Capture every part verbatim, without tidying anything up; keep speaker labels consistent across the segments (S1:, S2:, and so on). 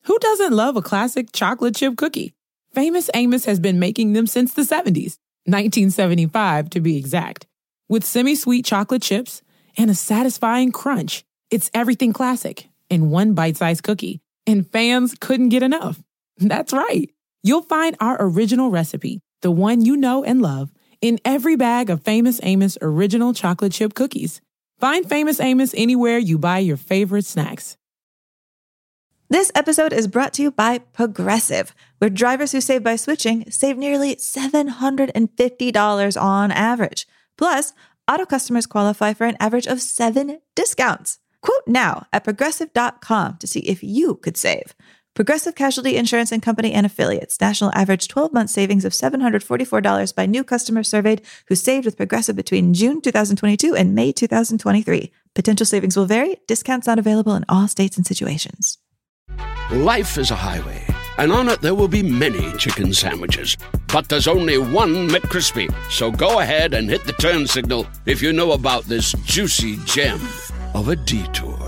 S1: Who doesn't love a classic chocolate chip cookie? Famous Amos has been making them since the seventies, nineteen seventy-five to be exact. With semi-sweet chocolate chips and a satisfying crunch, it's everything classic in one bite-sized cookie, and fans couldn't get enough. That's right. You'll find our original recipe, the one you know and love, in every bag of Famous Amos original chocolate chip cookies. Find Famous Amos anywhere you buy your favorite snacks.
S2: This episode is brought to you by Progressive, where drivers who save by switching save nearly seven hundred fifty dollars on average. Plus, auto customers qualify for an average of seven discounts. Quote now at progressive dot com to see if you could save. Progressive Casualty Insurance and Company and Affiliates. National average twelve-month savings of seven hundred forty-four dollars by new customers surveyed who saved with Progressive between June twenty twenty-two and May twenty twenty-three. Potential savings will vary. Discounts not available in all states and situations.
S3: Life is a highway, and on it there will be many chicken sandwiches. But there's only one McCrispy. So go ahead and hit the turn signal if you know about this juicy gem of a detour.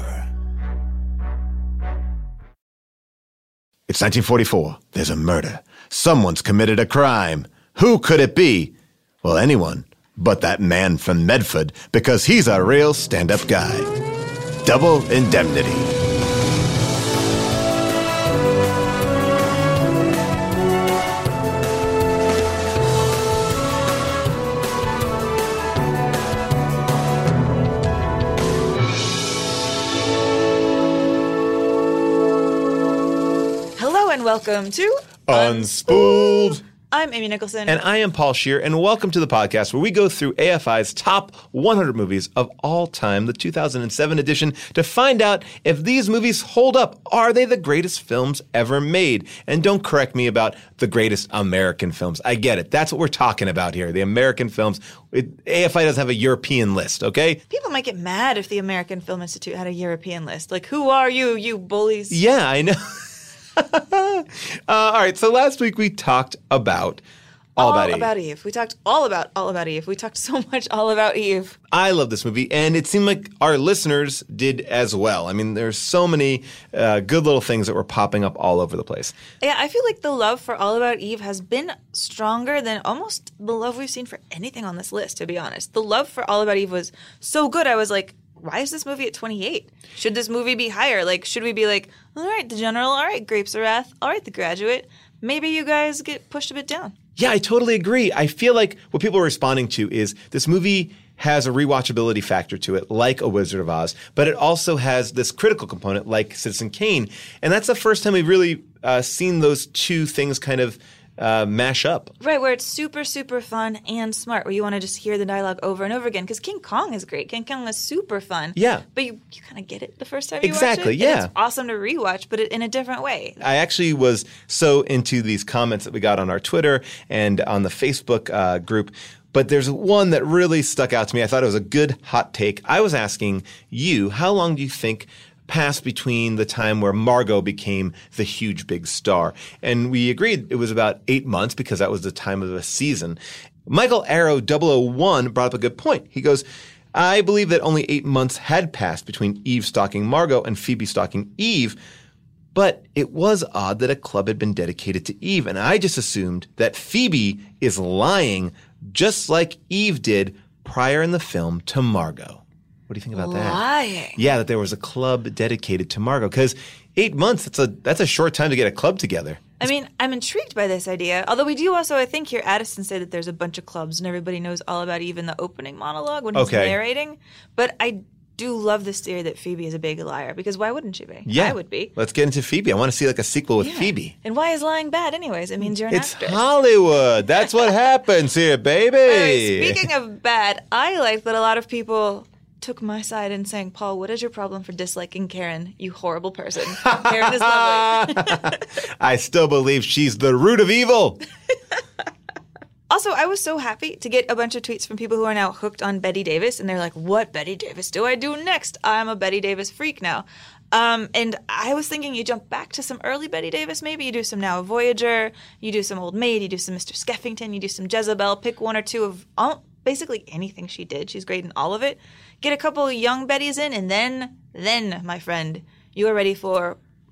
S4: It's nineteen forty-four. There's a murder. Someone's committed a crime. Who could it be? Well, anyone but that man from Medford, because he's a real stand-up guy. Double Indemnity.
S2: Welcome to
S4: Unspooled.
S2: I'm Amy Nicholson.
S4: And I am Paul Scheer, and welcome to the podcast where we go through A F I's top one hundred movies of all time, the two thousand seven edition, to find out if these movies hold up. Are they the greatest films ever made? And don't correct me about the greatest American films. I get it. That's what we're talking about here, the American films. It, A F I doesn't have a European list, okay?
S2: People might get mad if the American Film Institute had a European list. Like, who are you, you bullies?
S4: Yeah, I know. uh, all right, so last week we talked about All,
S2: all
S4: About Eve.
S2: About Eve. We talked all about All About Eve. We talked so much all about Eve.
S4: I love this movie, and it seemed like our listeners did as well. I mean, there's so many uh, good little things that were popping up all over the place.
S2: Yeah, I feel like the love for All About Eve has been stronger than almost the love we've seen for anything on this list, to be honest. The love for All About Eve was so good, I was like, why is this movie at twenty-eight? Should this movie be higher? Like, should we be like, all right, The General, all right, Grapes of Wrath, all right, The Graduate. Maybe you guys get pushed a bit down.
S4: Yeah, I totally agree. I feel like what people are responding to is this movie has a rewatchability factor to it, like A Wizard of Oz, but it also has this critical component like Citizen Kane. And that's the first time we've really uh, seen those two things kind of Uh, mash up.
S2: Right, where it's super, super fun and smart, where you want to just hear the dialogue over and over again. Because King Kong is great. King Kong is super fun.
S4: Yeah.
S2: But you, you kind of get it the first time you
S4: exactly,
S2: watch it.
S4: Yeah.
S2: And it's awesome to rewatch, but it, in a different way.
S4: I actually was so into these comments that we got on our Twitter and on the Facebook uh, group. But there's one that really stuck out to me. I thought it was a good hot take. I was asking you, how long do you think passed between the time where Margot became the huge big star? And we agreed it was about eight months because that was the time of the season. Michael Arrow double oh one brought up a good point. He goes, I believe that only eight months had passed between Eve stalking Margot and Phoebe stalking Eve. But it was odd that a club had been dedicated to Eve. And I just assumed that Phoebe is lying just like Eve did prior in the film to Margot. What do you think about that?
S2: Lying.
S4: Yeah, that there was a club dedicated to Margot. Because eight months, that's a that's a short time to get a club together.
S2: I mean, I'm intrigued by this idea. Although we do also, I think, hear Addison say that there's a bunch of clubs and everybody knows all about Eve in the opening monologue when he's
S4: Okay.
S2: narrating. But I do love this theory that Phoebe is a big liar. Because why wouldn't she be?
S4: Yeah.
S2: I would be.
S4: Let's get into Phoebe. I want to see like a sequel with
S2: Yeah.
S4: Phoebe.
S2: And why is lying bad anyways? It means you're an
S4: It's
S2: actress.
S4: Hollywood. That's what happens here, baby.
S2: Anyway, speaking of bad, I like that a lot of people took my side in saying, Paul, what is your problem for disliking Karen, you horrible person? Karen is lovely.
S4: I still believe she's the root of evil.
S2: Also, I was so happy to get a bunch of tweets from people who are now hooked on Bette Davis, and they're like, what Bette Davis do I do next? I'm a Bette Davis freak now. Um, and I was thinking you jump back to some early Bette Davis, maybe. You do some Now Voyager, you do some Old Maid, you do some Mister Skeffington, you do some Jezebel. Pick one or two of all, basically anything she did. She's great in all of it. Get a couple of young Bettys in, and then, then, my friend, you are ready for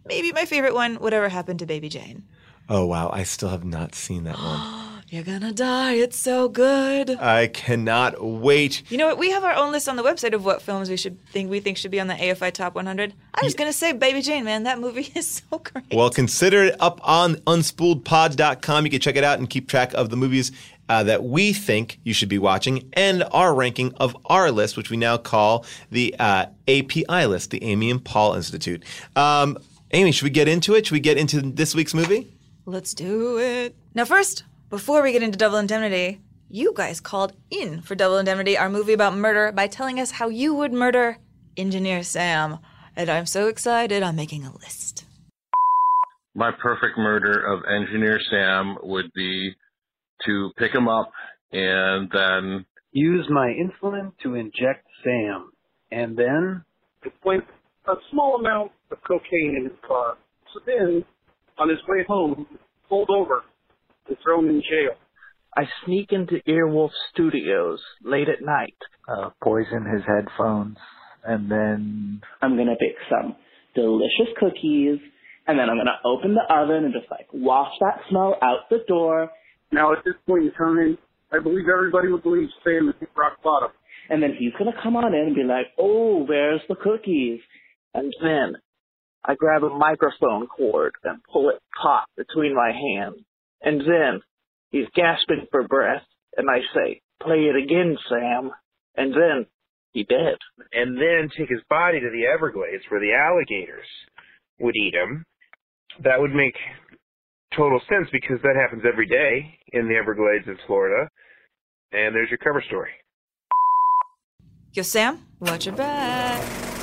S2: maybe my favorite one, Whatever Happened to Baby Jane.
S4: Oh, wow. I still have not seen that one.
S2: You're gonna die. It's so good.
S4: I cannot wait.
S2: You know what? We have our own list on the website of what films we should think we think should be on the A F I Top one hundred. I was yeah. gonna say Baby Jane, man. That movie is so great.
S4: Well, consider it up on unspooled pod dot com. You can check it out and keep track of the movies uh, that we think you should be watching and our ranking of our list, which we now call the uh, A P I list, the Amy and Paul Institute. Um, Amy, should we get into it? Should we get into this week's movie?
S2: Let's do it. Now, first, before we get into Double Indemnity, you guys called in for Double Indemnity, our movie about murder, by telling us how you would murder Engineer Sam. And I'm so excited, I'm making a list.
S5: My perfect murder of Engineer Sam would be to pick him up and then
S6: use my insulin to inject Sam. And then
S7: plant a small amount of cocaine in his car. So then, on his way home, pulled over and thrown in jail.
S8: I sneak into Earwolf Studios late at night.
S9: Uh, poison his headphones, and then
S10: I'm going to bake some delicious cookies, and then I'm going to open the oven and just, like, wash that smell out the door.
S7: Now, at this point in time, I believe everybody would believe Sam is rock bottom.
S10: And then he's going to come on in and be like, oh, where's the cookies?
S8: And then I grab a microphone cord and pull it taut between my hands. And then he's gasping for breath, and I say, play it again, Sam. And then he dead.
S11: And then take his body to the Everglades where the alligators would eat him. That would make total sense because that happens every day in the Everglades in Florida. And there's your cover story.
S2: Yo, Sam, watch your back.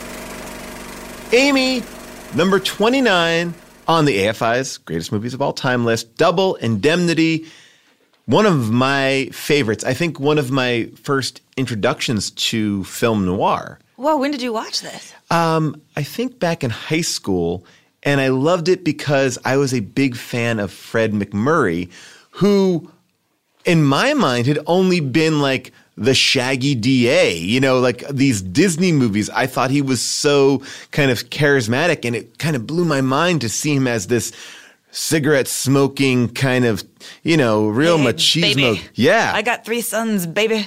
S4: Amy, number twenty-nine on the A F I's Greatest Movies of All Time list, Double Indemnity. One of my favorites. I think one of my first introductions to film noir.
S2: Whoa, when did you watch this?
S4: Um, I think back in high school, and I loved it because I was a big fan of Fred MacMurray, who, in my mind, had only been like the Shaggy D A, you know, like these Disney movies. I thought he was so kind of charismatic, and it kind of blew my mind to see him as this cigarette smoking kind of, you know, real hey, machismo.
S2: Baby.
S4: Yeah.
S2: I got three sons, baby.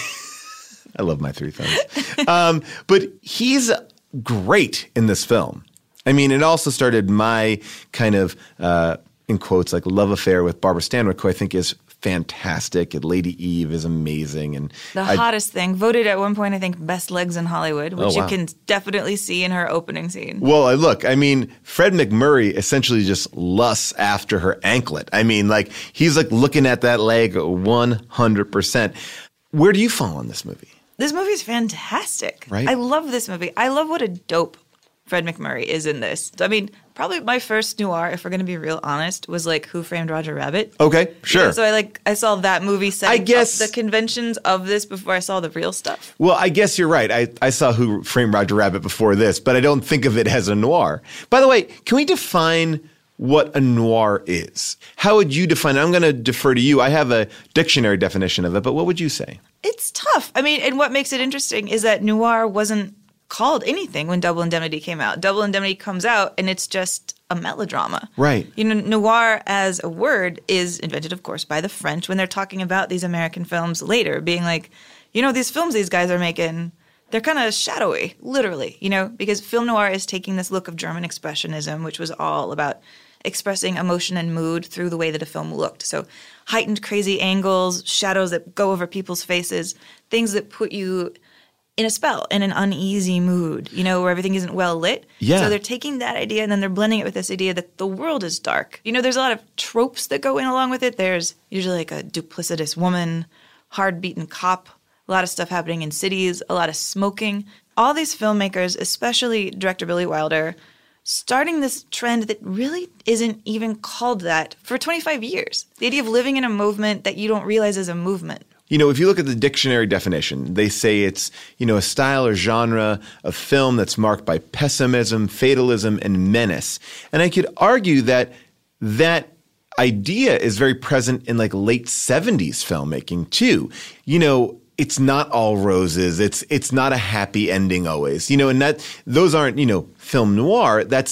S4: I love my three sons. um, but he's great in this film. I mean, it also started my kind of, uh, in quotes, like love affair with Barbara Stanwyck, who I think is fantastic. And Lady Eve is amazing. And
S2: the
S4: I,
S2: hottest thing, voted at one point, I think, best legs in Hollywood, which oh, wow. you can definitely see in her opening scene.
S4: Well, look, I mean, Fred MacMurray essentially just lusts after her anklet. I mean, like, he's like looking at that leg one hundred percent. Where do you fall on this movie?
S2: This movie is fantastic.
S4: Right?
S2: I love this movie. I love what a dope Fred MacMurray is in this. I mean, probably my first noir, if we're going to be real honest, was like Who Framed Roger Rabbit.
S4: Okay, sure.
S2: You know, so I like I saw that movie setting
S4: I guess,
S2: up the conventions of this before I saw the real stuff.
S4: Well, I guess you're right. I, I saw Who Framed Roger Rabbit before this, but I don't think of it as a noir. By the way, can we define what a noir is? How would you define it? I'm going to defer to you. I have a dictionary definition of it, but what would you say?
S2: It's tough. I mean, and what makes it interesting is that noir wasn't called anything when Double Indemnity came out. Double Indemnity comes out and it's just a melodrama.
S4: Right.
S2: You know, noir as a word is invented, of course, by the French when they're talking about these American films later, being like, you know, these films these guys are making, they're kind of shadowy, literally, you know, because film noir is taking this look of German expressionism, which was all about expressing emotion and mood through the way that a film looked. So heightened crazy angles, shadows that go over people's faces, things that put you in a spell, in an uneasy mood, you know, where everything isn't well lit.
S4: Yeah.
S2: So they're taking that idea and then they're blending it with this idea that the world is dark. You know, there's a lot of tropes that go in along with it. There's usually like a duplicitous woman, hard-beaten cop, a lot of stuff happening in cities, a lot of smoking. All these filmmakers, especially director Billy Wilder, starting this trend that really isn't even called that for twenty-five years. The idea of living in a movement that you don't realize is a movement.
S4: You know, if you look at the dictionary definition, they say it's, you know, a style or genre of film that's marked by pessimism, fatalism, and menace. And I could argue that that idea is very present in like late seventies filmmaking too. You know, it's not all roses. It's it's not a happy ending always. You know, and that those aren't, you know, film noir. That's just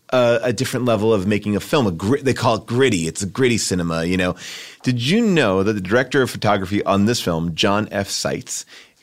S4: a, a different level of making a film. A grit, they call it gritty. It's a gritty cinema, you know. Did you know that the director of photography on this film, John F. Seitz,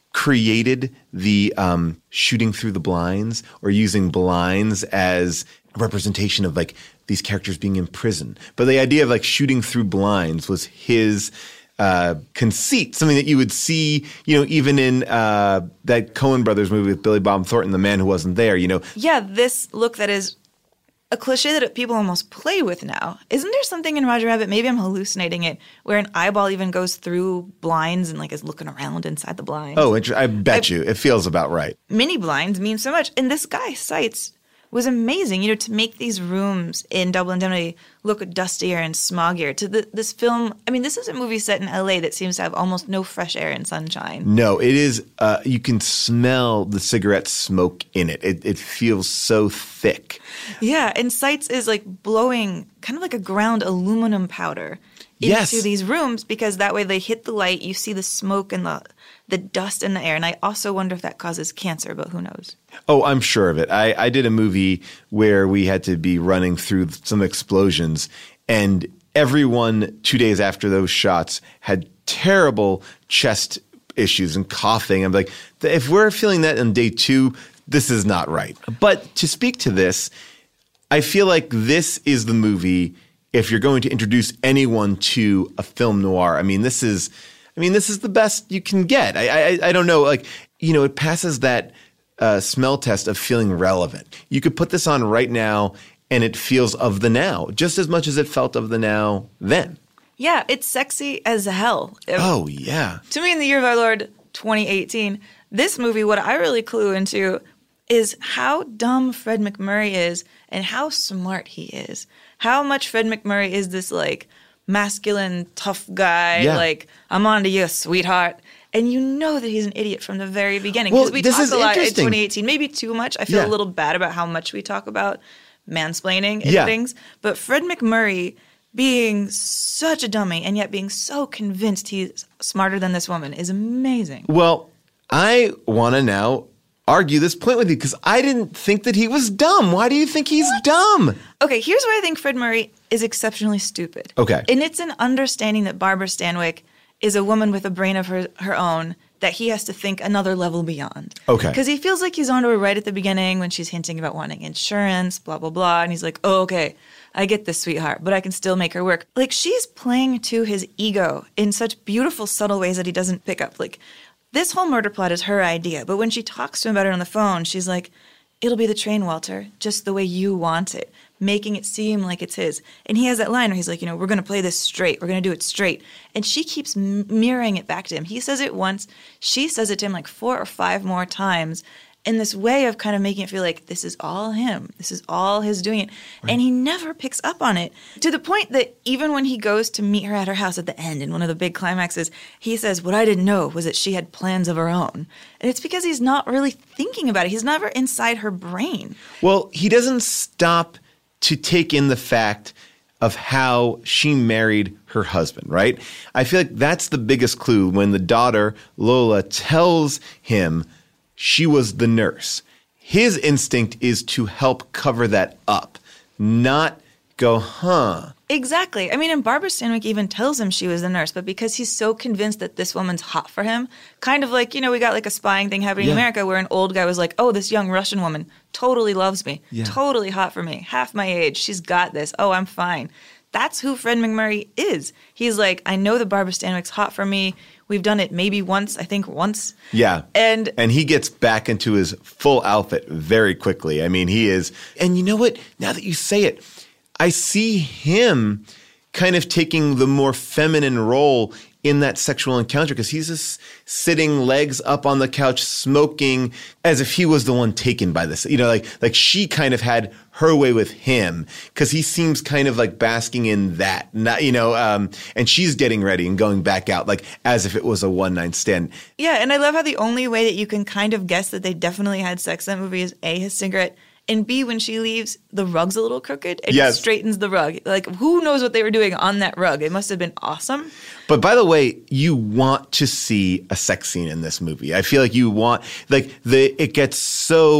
S4: created the um, shooting through the blinds or using blinds as a representation of like these characters being in prison? But the idea of like shooting through blinds was his uh, conceit, something that you would see, you know, even in uh, that Coen Brothers movie with Billy Bob Thornton, The Man Who Wasn't There, you know.
S2: Yeah, this look that is a cliche that people almost play with now. Isn't there something in Roger Rabbit, maybe I'm hallucinating it, where an eyeball even goes through blinds and like is looking around inside the blinds?
S4: Oh, I bet I, you. It feels about right.
S2: Mini blinds mean so much. And this guy, Seitz, was amazing, you know, to make these rooms in Double Indemnity look dustier and smoggier. To the, this film, I mean, this is a movie set in L A that seems to have almost no fresh air and sunshine.
S4: No, it is, uh, you can smell the cigarette smoke in it. It, it feels so thick.
S2: Yeah, and Seitz is like blowing kind of like a ground aluminum powder into
S4: yes.
S2: these rooms because that way they hit the light, you see the smoke and the the dust in the air. And I also wonder if that causes cancer, but who knows?
S4: Oh, I'm sure of it. I, I did a movie where we had to be running through some explosions, and everyone two days after those shots had terrible chest issues and coughing. I'm like, if we're feeling that on day two, this is not right. But to speak to this, I feel like this is the movie if you're going to introduce anyone to a film noir. I mean, this is, I mean, this is the best you can get. I, I, I don't know, like, you know, it passes that uh, smell test of feeling relevant. You could put this on right now, and it feels of the now, just as much as it felt of the now then.
S2: Yeah, it's sexy as hell.
S4: Oh, yeah.
S2: To me, in the year of our Lord, twenty eighteen, this movie, what I really clue into is how dumb Fred MacMurray is and how smart he is. How much Fred MacMurray is this, like, masculine, tough guy, yeah. like, I'm on to you, sweetheart. And you know that he's an idiot from the very beginning. Because
S4: well,
S2: we
S4: this
S2: talk
S4: is
S2: a lot in
S4: interesting.
S2: twenty eighteen, maybe too much. I feel
S4: yeah.
S2: a little bad about how much we talk about mansplaining and
S4: yeah.
S2: things. But Fred MacMurray being such a dummy and yet being so convinced he's smarter than this woman is amazing.
S4: Well, I want to now argue this point with you because I didn't think that he was dumb. Why do you think he's what? dumb?
S2: Okay, here's where I think Fred Murray is exceptionally stupid.
S4: Okay.
S2: And it's an understanding that Barbara Stanwyck is a woman with a brain of her, her own that he has to think another level beyond.
S4: Okay.
S2: Because he feels like he's onto her right at the beginning when she's hinting about wanting insurance, blah, blah, blah. And he's like, oh, okay, I get this, sweetheart, but I can still make her work. Like, she's playing to his ego in such beautiful, subtle ways that he doesn't pick up. Like, this whole murder plot is her idea, but when she talks to him about it on the phone, she's like, it'll be the train, Walter, just the way you want it, making it seem like it's his. And he has that line where he's like, you know, we're going to play this straight. We're going to do it straight. And she keeps m- mirroring it back to him. He says it once. She says it to him like four or five more times in this way of kind of making it feel like this is all him. This is all his doing it. Right. And he never picks up on it to the point that even when he goes to meet her at her house at the end in one of the big climaxes, he says, what I didn't know was that she had plans of her own. And it's because he's not really thinking about it. He's never inside her brain.
S4: Well, he doesn't stop to take in the fact of how she married her husband, right? I feel like that's the biggest clue when the daughter, Lola, tells him she was the nurse. His instinct is to help cover that up, not go, huh.
S2: Exactly. I mean, and Barbara Stanwyck even tells him she was the nurse, but because he's so convinced that this woman's hot for him, kind of like, you know, we got like a spying thing happening
S4: yeah.
S2: in America where an old guy was like, oh, this young Russian woman totally loves me,
S4: yeah.
S2: totally hot for me, half my age, she's got this, oh, I'm fine. That's who Fred MacMurray is. He's like, I know that Barbara Stanwyck's hot for me. We've done it maybe once, I think once.
S4: Yeah.
S2: And
S4: and he gets back into his full outfit very quickly. I mean, he is. And you know what? Now that you say it, I see him kind of taking the more feminine role in that sexual encounter because he's just sitting legs up on the couch smoking as if he was the one taken by this. You know, like like she kind of had her way with him because he seems kind of like basking in that, not, you know, um, and she's getting ready and going back out like as if it was a one-night stand.
S2: Yeah, and I love how the only way that you can kind of guess that they definitely had sex in that movie is A, his cigarette, and B, when she leaves, the rug's a little crooked and
S4: yes.
S2: he straightens the rug. Like, who knows what they were doing on that rug? It must have been awesome.
S4: But by the way, you want to see a sex scene in this movie. I feel like you want, like, the it gets so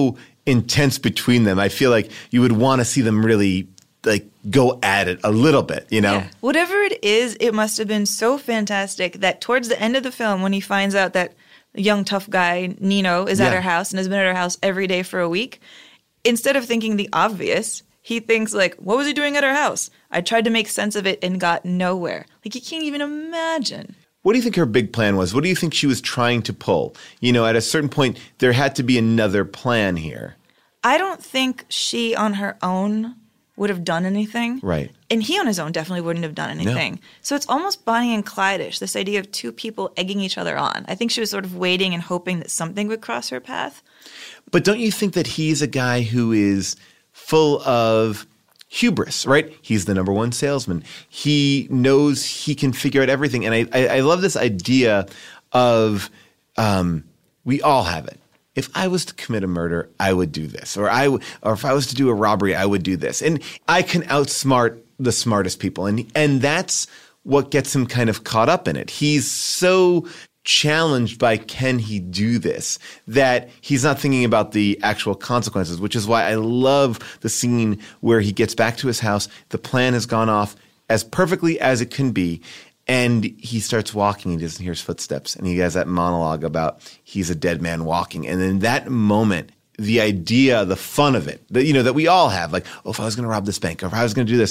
S4: intense between them. I feel like you would want to see them really like go at it a little bit, you know?
S2: Yeah. Whatever it is, it must have been so fantastic that towards the end of the film, when he finds out that the young tough guy, Nino, is
S4: Yeah.
S2: at her house and has been at her house every day for a week, instead of thinking the obvious, he thinks like, what was he doing at her house? I tried to make sense of it and got nowhere. Like, you can't even imagine.
S4: What do you think her big plan was? What do you think she was trying to pull? You know, at a certain point, there had to be another plan here.
S2: I don't think she on her own would have done anything.
S4: Right.
S2: And he on his own definitely wouldn't have done anything.
S4: No.
S2: So it's almost Bonnie and Clyde-ish, this idea of two people egging each other on. I think she was sort of waiting and hoping that something would cross her path.
S4: But don't you think that he's a guy who is full of hubris, right? He's the number one salesman. He knows he can figure out everything. And I, I, I love this idea of um, we all have it. If I was to commit a murder, I would do this. Or I, w- or if I was to do a robbery, I would do this. And I can outsmart the smartest people. And and that's what gets him kind of caught up in it. He's so challenged by can he do this that he's not thinking about the actual consequences, which is why I love the scene where he gets back to his house. The plan has gone off as perfectly as it can be. And he starts walking, he doesn't hear his footsteps, and he has that monologue about he's a dead man walking. And in that moment, the idea, the fun of it, that, you know, that we all have, like, oh, if I was going to rob this bank, or if I was going to do this,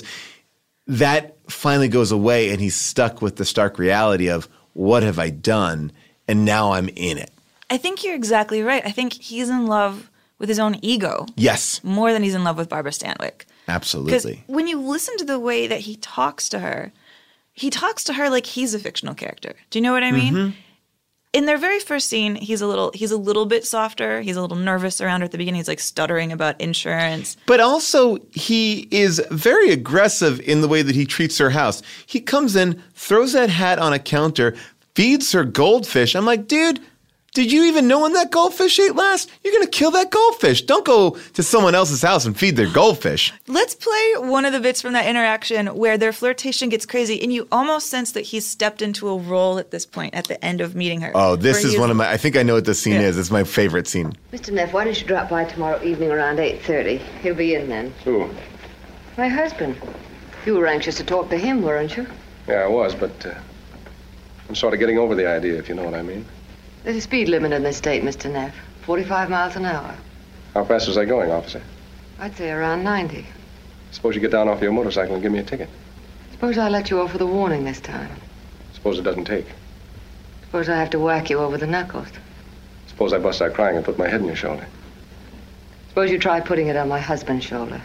S4: that finally goes away, and he's stuck with the stark reality of what have I done, and now I'm in it.
S2: I think you're exactly right. I think he's in love with his own ego.
S4: Yes.
S2: More than he's in love with Barbara Stanwyck.
S4: Absolutely.
S2: Because when you listen to the way that he talks to her, he talks to her like he's a fictional character. Do you know what I mean?
S4: Mm-hmm.
S2: In their very first scene, he's a little he's a little bit softer. He's a little nervous around her at the beginning. He's like stuttering about insurance.
S4: But also, he is very aggressive in the way that he treats her house. He comes in, throws that hat on a counter, feeds her goldfish. I'm like, dude, did you even know when that goldfish ate last? You're going to kill that goldfish. Don't go to someone else's house and feed their goldfish.
S2: Let's play one of the bits from that interaction where their flirtation gets crazy, and you almost sense that he's stepped into a role at this point, at the end of meeting her.
S4: Oh, this is
S2: he's-
S4: one of my, I think I know what this scene
S2: Yeah.
S4: is. It's my favorite scene.
S12: Mister Neff, why don't you drop by tomorrow evening around eight thirty? He'll be in then.
S13: Who?
S12: My husband. You were anxious to talk to him, weren't you?
S13: Yeah, I was, but uh, I'm sort of getting over the idea, if you know what I mean.
S12: There's a speed limit in this state, Mister Neff. forty-five miles an hour.
S13: How fast was I going, officer?
S12: I'd say around ninety.
S13: Suppose you get down off your motorcycle and give me a ticket.
S12: Suppose I let you off with a warning this time.
S13: Suppose it doesn't take.
S12: Suppose I have to whack you over the knuckles.
S13: Suppose I bust out crying and put my head on your shoulder.
S12: Suppose you try putting it on my husband's shoulder.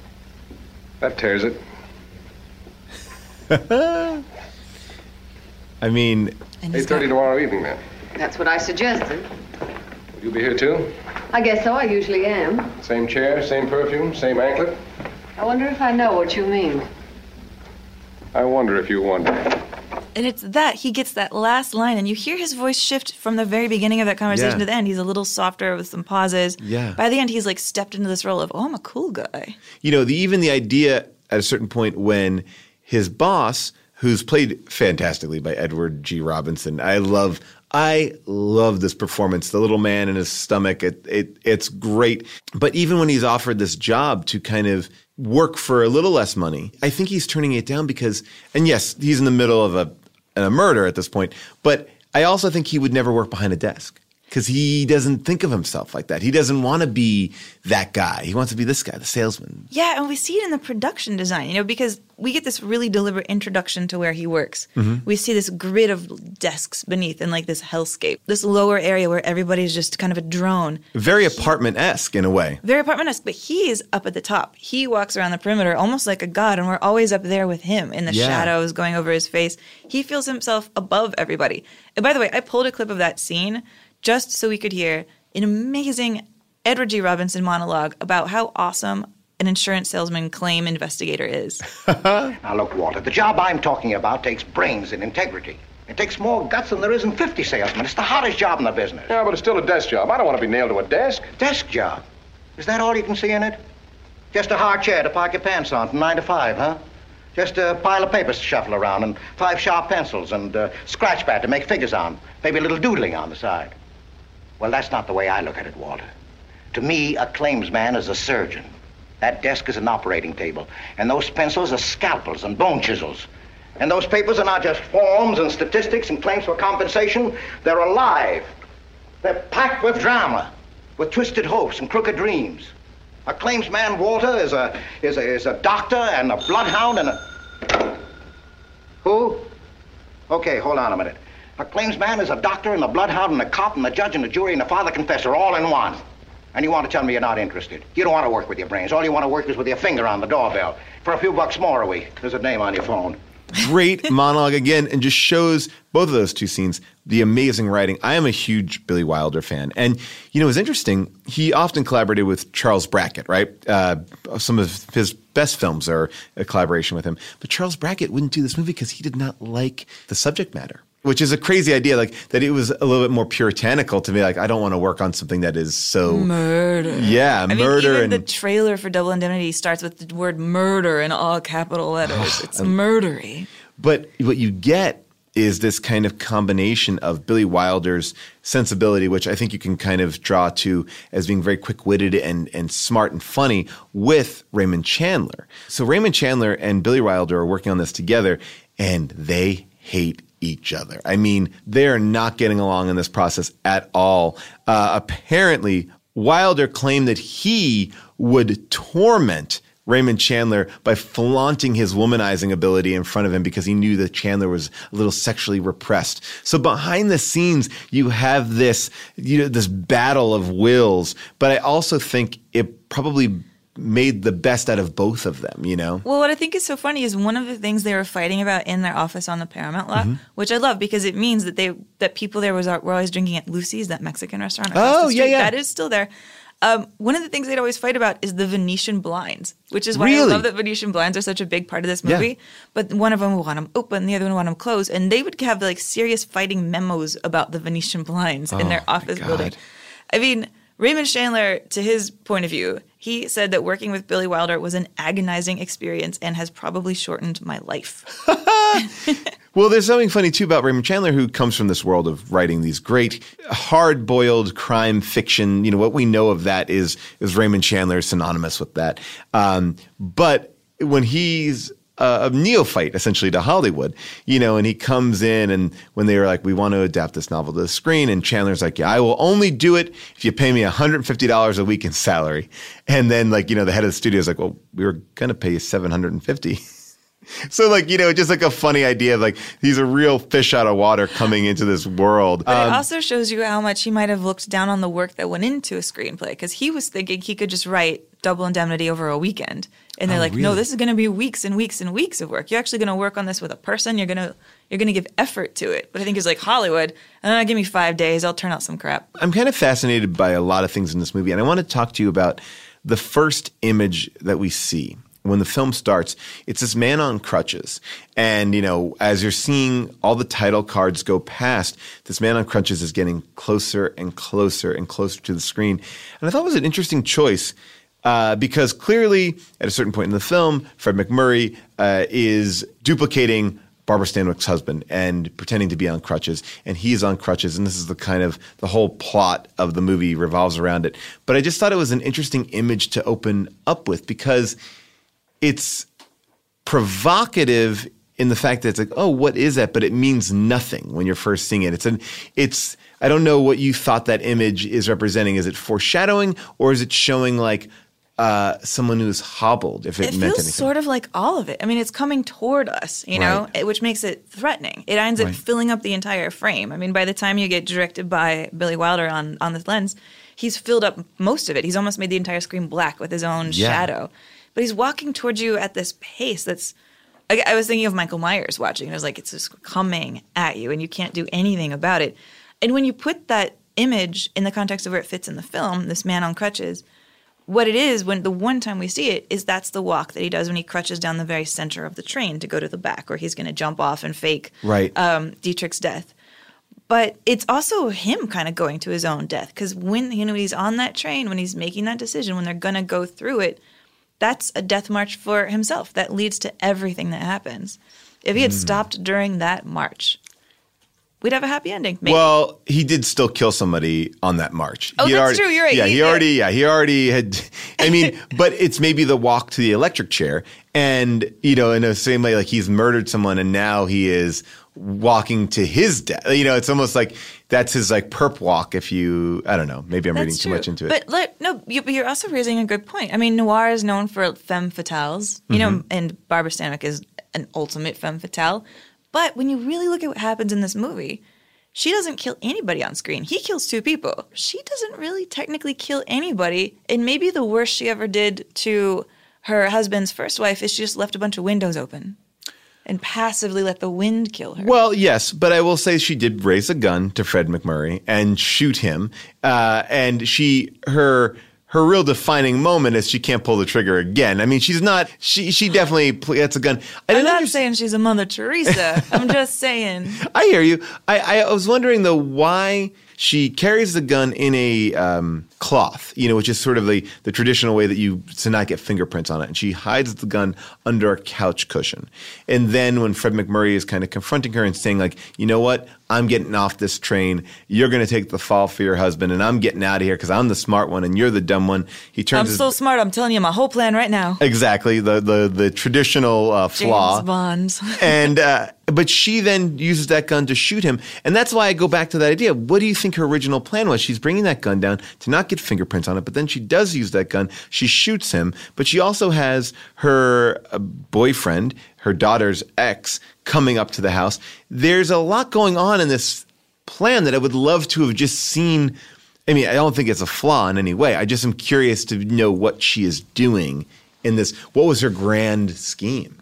S13: That tears it.
S4: I mean...
S13: eight thirty tomorrow evening, then.
S12: That's what I suggested.
S13: Will you be here, too?
S12: I guess so. I usually am.
S13: Same chair, same perfume, same anklet?
S12: I wonder if I know what you mean.
S13: I wonder if you wonder.
S2: And it's that. He gets that last line, and you hear his voice shift from the very beginning of that conversation
S4: Yeah.
S2: to the end. He's a little softer with some pauses.
S4: Yeah.
S2: By the end, he's like stepped into this role of, oh, I'm a cool guy.
S4: You know, the, even the idea at a certain point when his boss, who's played fantastically by Edward G. Robinson, I love, I love this performance. The little man in his stomach, it, it it's great. But even when he's offered this job to kind of work for a little less money, I think he's turning it down because, and yes, he's in the middle of a, a murder at this point, but I also think he would never work behind a desk. Because he doesn't think of himself like that. He doesn't want to be that guy. He wants to be this guy, the salesman.
S2: Yeah, and we see it in the production design, you know, because we get this really deliberate introduction to where he works.
S4: Mhm.
S2: We see this grid of desks beneath and like this hellscape, this lower area where everybody's just kind of a drone.
S4: Very apartment-esque in a way.
S2: Very apartment-esque, but he is up at the top. He walks around the perimeter almost like a god, and we're always up there with him in the
S4: Yeah.
S2: shadows going over his face. He feels himself above everybody. And by the way, I pulled a clip of that scene just so we could hear an amazing Edward G. Robinson monologue about how awesome an insurance salesman claim investigator is.
S14: Now, look, Walter, the job I'm talking about takes brains and integrity. It takes more guts than there is in fifty salesmen. It's the hardest job in the business.
S13: Yeah, but it's still a desk job. I don't want to be nailed to a desk.
S14: Desk job? Is that all you can see in it? Just a hard chair to park your pants on from nine to five, huh? Just a pile of papers to shuffle around and five sharp pencils and a scratch pad to make figures on. Maybe a little doodling on the side. Well, that's not the way I look at it, Walter. To me, a claims man is a surgeon. That desk is an operating table. And those pencils are scalpels and bone chisels. And those papers are not just forms and statistics and claims for compensation. They're alive. They're packed with drama, with twisted hopes and crooked dreams. A claims man, Walter, is a, is a, is a doctor and a bloodhound and a... Who? Okay, hold on a minute. A claims man is a doctor and a bloodhound and a cop and a judge and a jury and a father confessor all in one. And you want to tell me you're not interested. You don't want to work with your brains. All you want to work is with your finger on the doorbell. For a few bucks more a week. There's a name on your phone.
S4: Great monologue again, and just shows both of those two scenes, the amazing writing. I am a huge Billy Wilder fan. And, you know, it's interesting. He often collaborated with Charles Brackett, right? Uh, some of his best films are a collaboration with him. But Charles Brackett wouldn't do this movie because he did not like the subject matter, which is a crazy idea, like that it was a little bit more puritanical to me. Like, I don't want to work on something that is so
S2: murder.
S4: Yeah,
S2: I
S4: murder.
S2: mean, even
S4: and
S2: the trailer for Double Indemnity starts with the word murder in all capital letters. It's murdery.
S4: But what you get is this kind of combination of Billy Wilder's sensibility, which I think you can kind of draw to as being very quick-witted and, and smart and funny, with Raymond Chandler. So Raymond Chandler and Billy Wilder are working on this together, and they hate each other. I mean, they're not getting along in this process at all. Uh, apparently, Wilder claimed that he would torment Raymond Chandler by flaunting his womanizing ability in front of him because he knew that Chandler was a little sexually repressed. So behind the scenes, you have this, you know, this battle of wills. But I also think it probably made the best out of both of them, you know?
S2: Well, what I think is so funny is one of the things they were fighting about in their office on the Paramount lot,
S4: Mhm.
S2: which I love because it means that they that people there was were always drinking at Lucy's, that Mexican restaurant across
S4: Oh,
S2: the
S4: yeah,
S2: street.
S4: yeah.
S2: That is still there. Um, one of the things they'd always fight about is the Venetian blinds, which is why
S4: Really?
S2: I love that Venetian blinds are such a big part of this
S4: Yeah.
S2: movie. But one of them would want them open, the other one would want them closed, and they would have like serious fighting memos about the Venetian blinds in
S4: Oh,
S2: their
S4: my
S2: office
S4: God.
S2: building. I mean, Raymond Chandler, to his point of view, he said that working with Billy Wilder was an agonizing experience and has probably shortened my life.
S4: Well, there's something funny, too, about Raymond Chandler, who comes from this world of writing these great, hard-boiled crime fiction. You know, what we know of that is, is Raymond Chandler is synonymous with that. Um, but when he's a neophyte, essentially, to Hollywood, you know, and he comes in, and when they were like, we want to adapt this novel to the screen, and Chandler's like, yeah, I will only do it if you pay me one hundred fifty dollars a week in salary. And then, like, you know, the head of the studio is like, well, we were going to pay you seven hundred fifty dollars. So, like, you know, just like a funny idea of like, he's a real fish out of water coming into this world.
S2: But
S4: Um,
S2: it also shows you how much he might have looked down on the work that went into a screenplay because he was thinking he could just write Double Indemnity over a weekend. And they're
S4: Oh,
S2: like, no,
S4: really?
S2: this is going to be weeks and weeks and weeks of work. You're actually going to work on this with a person. You're going to you're going to give effort to it. But I think it's like Hollywood. Uh, give me five days. I'll turn out some crap.
S4: I'm kind of fascinated by a lot of things in this movie, and I want to talk to you about the first image that we see. When the film starts, it's this man on crutches. And, you know, as you're seeing all the title cards go past, this man on crutches is getting closer and closer and closer to the screen. And I thought it was an interesting choice uh, because clearly at a certain point in the film, Fred MacMurray uh, is duplicating Barbara Stanwyck's husband and pretending to be on crutches, and he's on crutches, and this is the kind of the whole plot of the movie revolves around it. But I just thought it was an interesting image to open up with because it's provocative in the fact that it's like, oh, what is that? But it means nothing when you're first seeing it. It's an, it's, I don't know what you thought that image is representing. Is it foreshadowing, or is it showing like uh, someone who's hobbled? If it,
S2: It
S4: meant
S2: feels
S4: anything,
S2: sort of like all of it. I mean, it's coming toward us, you know,
S4: Right.
S2: it- which makes it threatening. It ends up
S4: Right.
S2: filling up the entire frame. I mean, by the time you get directed by Billy Wilder on, on this lens, he's filled up most of it. He's almost made the entire screen black with his own
S4: Yeah.
S2: shadow. But he's walking towards you at this pace that's I, I was thinking of Michael Myers watching. And I was like, it's just coming at you and you can't do anything about it. And when you put that image in the context of where it fits in the film, this man on crutches, what it is, when the one time we see it, is that's the walk that he does when he crutches down the very center of the train to go to the back, where he's going to jump off and fake
S4: Right.
S2: um, Dietrich's death. But it's also him kind of going to his own death, because when, you know, he's on that train, when he's making that decision, when they're going to go through it, that's a death march for himself. That leads to everything that happens. If he had
S4: Mm.
S2: stopped during that march, we'd have a happy ending. Maybe.
S4: Well, he did still kill somebody on that march.
S2: Oh,
S4: he
S2: that's
S4: already,
S2: true. You're right.
S4: Yeah,
S2: he,
S4: he already, yeah, he already had. I mean, but it's maybe the walk to the electric chair, and you know, in the same way, like he's murdered someone, and now he is walking to his death. You know, it's almost like that's his like perp walk. If you, I don't know, maybe I'm
S2: That's
S4: reading too
S2: true.
S4: much into it.
S2: But like, no, you, but you're also raising a good point. I mean, noir is known for femme fatales, you know,
S4: Mm-hmm.
S2: and Barbara Stanwyck is an ultimate femme fatale. But when you really look at what happens in this movie, she doesn't kill anybody on screen. He kills two people. She doesn't really technically kill anybody. And maybe the worst she ever did to her husband's first wife is she just left a bunch of windows open and passively let the wind kill her.
S4: Well, yes, but I will say she did raise a gun to Fred McMurray and shoot him. Uh, and she, her, her real defining moment is she can't pull the trigger again. I mean, she's not, she, she definitely, that's a gun. I
S2: I'm
S4: didn't
S2: not
S4: understand-
S2: saying she's a Mother Teresa. I'm just saying.
S4: I hear you. I, I was wondering though why she carries the gun in a um, cloth, you know, which is sort of the, the traditional way that you to not get fingerprints on it. And she hides the gun under a couch cushion. And then when Fred McMurray is kind of confronting her and saying like, you know what, I'm getting off this train. You're going to take the fall for your husband, and I'm getting out of here because I'm the smart one and you're the dumb one. He turns.
S2: I'm
S4: his,
S2: so smart. I'm telling you my whole plan right now.
S4: Exactly the the the traditional uh, flaw.
S2: James Bond.
S4: and uh, but she then uses that gun to shoot him, and that's why I go back to that idea. What do you think her original plan was? She's bringing that gun down to not get fingerprints on it, but then she does use that gun. She shoots him, but she also has her uh, boyfriend, her daughter's ex, coming up to the house. There's a lot going on in this plan that I would love to have just seen. I mean, I don't think it's a flaw in any way. I just am curious to know what she is doing in this. What was her grand scheme?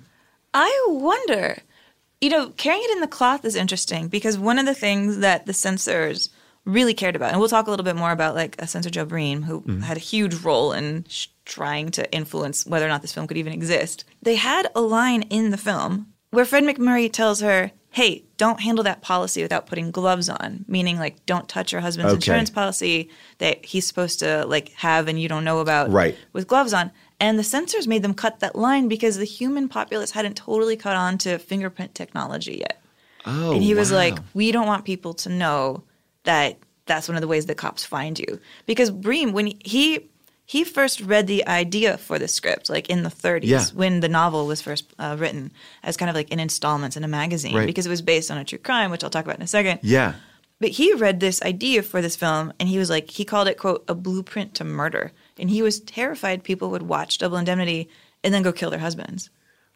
S2: I wonder. You know, carrying it in the cloth is interesting because one of the things that the censors really cared about, and we'll talk a little bit more about like a censor Joe Bream, who
S4: Mm-hmm.
S2: had a huge role in sh- trying to influence whether or not this film could even exist. They had a line in the film where Fred McMurray tells her, hey, don't handle that policy without putting gloves on, meaning like don't touch your husband's
S4: Okay.
S2: insurance policy that he's supposed to like have and you don't know about
S4: Right.
S2: with gloves on. And the censors made them cut that line because the human populace hadn't totally caught on to fingerprint technology yet.
S4: Oh,
S2: and he was
S4: wow.
S2: like, we don't want people to know that that's one of the ways that cops find you. Because Bream, when he he first read the idea for the script, like in the thirties,
S4: Yeah.
S2: when the novel was first uh, written as kind of like in installments in a magazine,
S4: Right.
S2: because it was based on a true crime, which I'll talk about in a second.
S4: Yeah.
S2: But he read this idea for this film, and he was like, he called it, quote, a blueprint to murder. And he was terrified people would watch Double Indemnity and then go kill their husbands.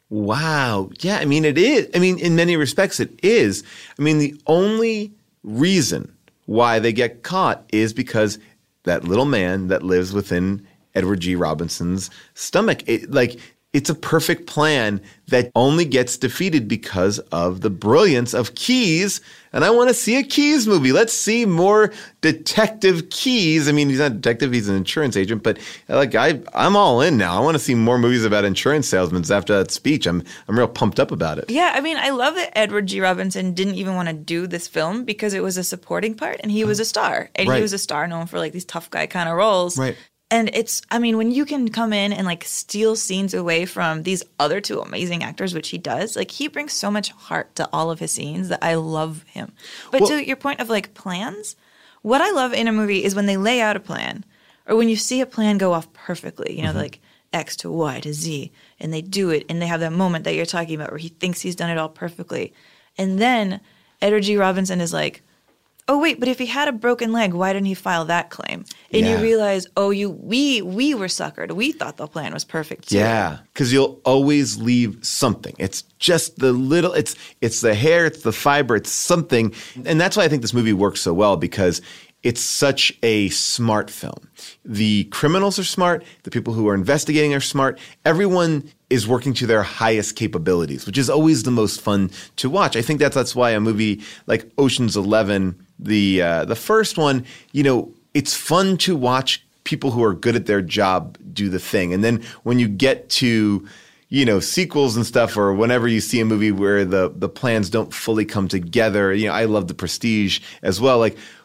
S4: Wow. Yeah, I mean, it is. I mean, in many respects, it is. I mean, the only reason why they get caught is because that little man that lives within Edward G. Robinson's stomach. It, like, it's a perfect plan that only gets defeated because of the brilliance of Keyes. And I want to see a Keyes movie. Let's see more Detective Keyes. I mean, he's not a detective, he's an insurance agent, but like I, I'm all in now. I want to see more movies about insurance salesmen after that speech. I'm, I'm real pumped up about it.
S2: Yeah, I mean, I love that Edward G. Robinson didn't even want to do this film because it was a supporting part and he was a star. And
S4: Right.
S2: he was a star known for like these tough guy kind of roles.
S4: Right.
S2: And it's, I mean, when you can come in and like steal scenes away from these other two amazing actors, which he does, like he brings so much heart to all of his scenes that I love him. But
S4: Well-
S2: to your point of like plans, what I love in a movie is when they lay out a plan or when you see a plan go off perfectly, you know,
S4: Mm-hmm.
S2: like X to Y to Z, and they do it and they have that moment that you're talking about where he thinks he's done it all perfectly. And then Edward G. Robinson is like, oh wait, but if he had a broken leg, why didn't he file that claim? And
S4: Yeah.
S2: you realize, oh, you we we were suckered. We thought the plan was perfect too.
S4: Yeah, because you'll always leave something. It's just the little. It's it's the hair. It's the fiber. It's something, and that's why I think this movie works so well because it's such a smart film. The criminals are smart. The people who are investigating are smart. Everyone is working to their highest capabilities, which is always the most fun to watch. I think that's that's why a movie like Ocean's Eleven, the uh, the first one, you know, it's fun to watch people who are good at their job do the thing. And then when you get to, you know, sequels and stuff, or whenever you see a movie where the the plans don't fully come together, you know, I love The Prestige as well. Like,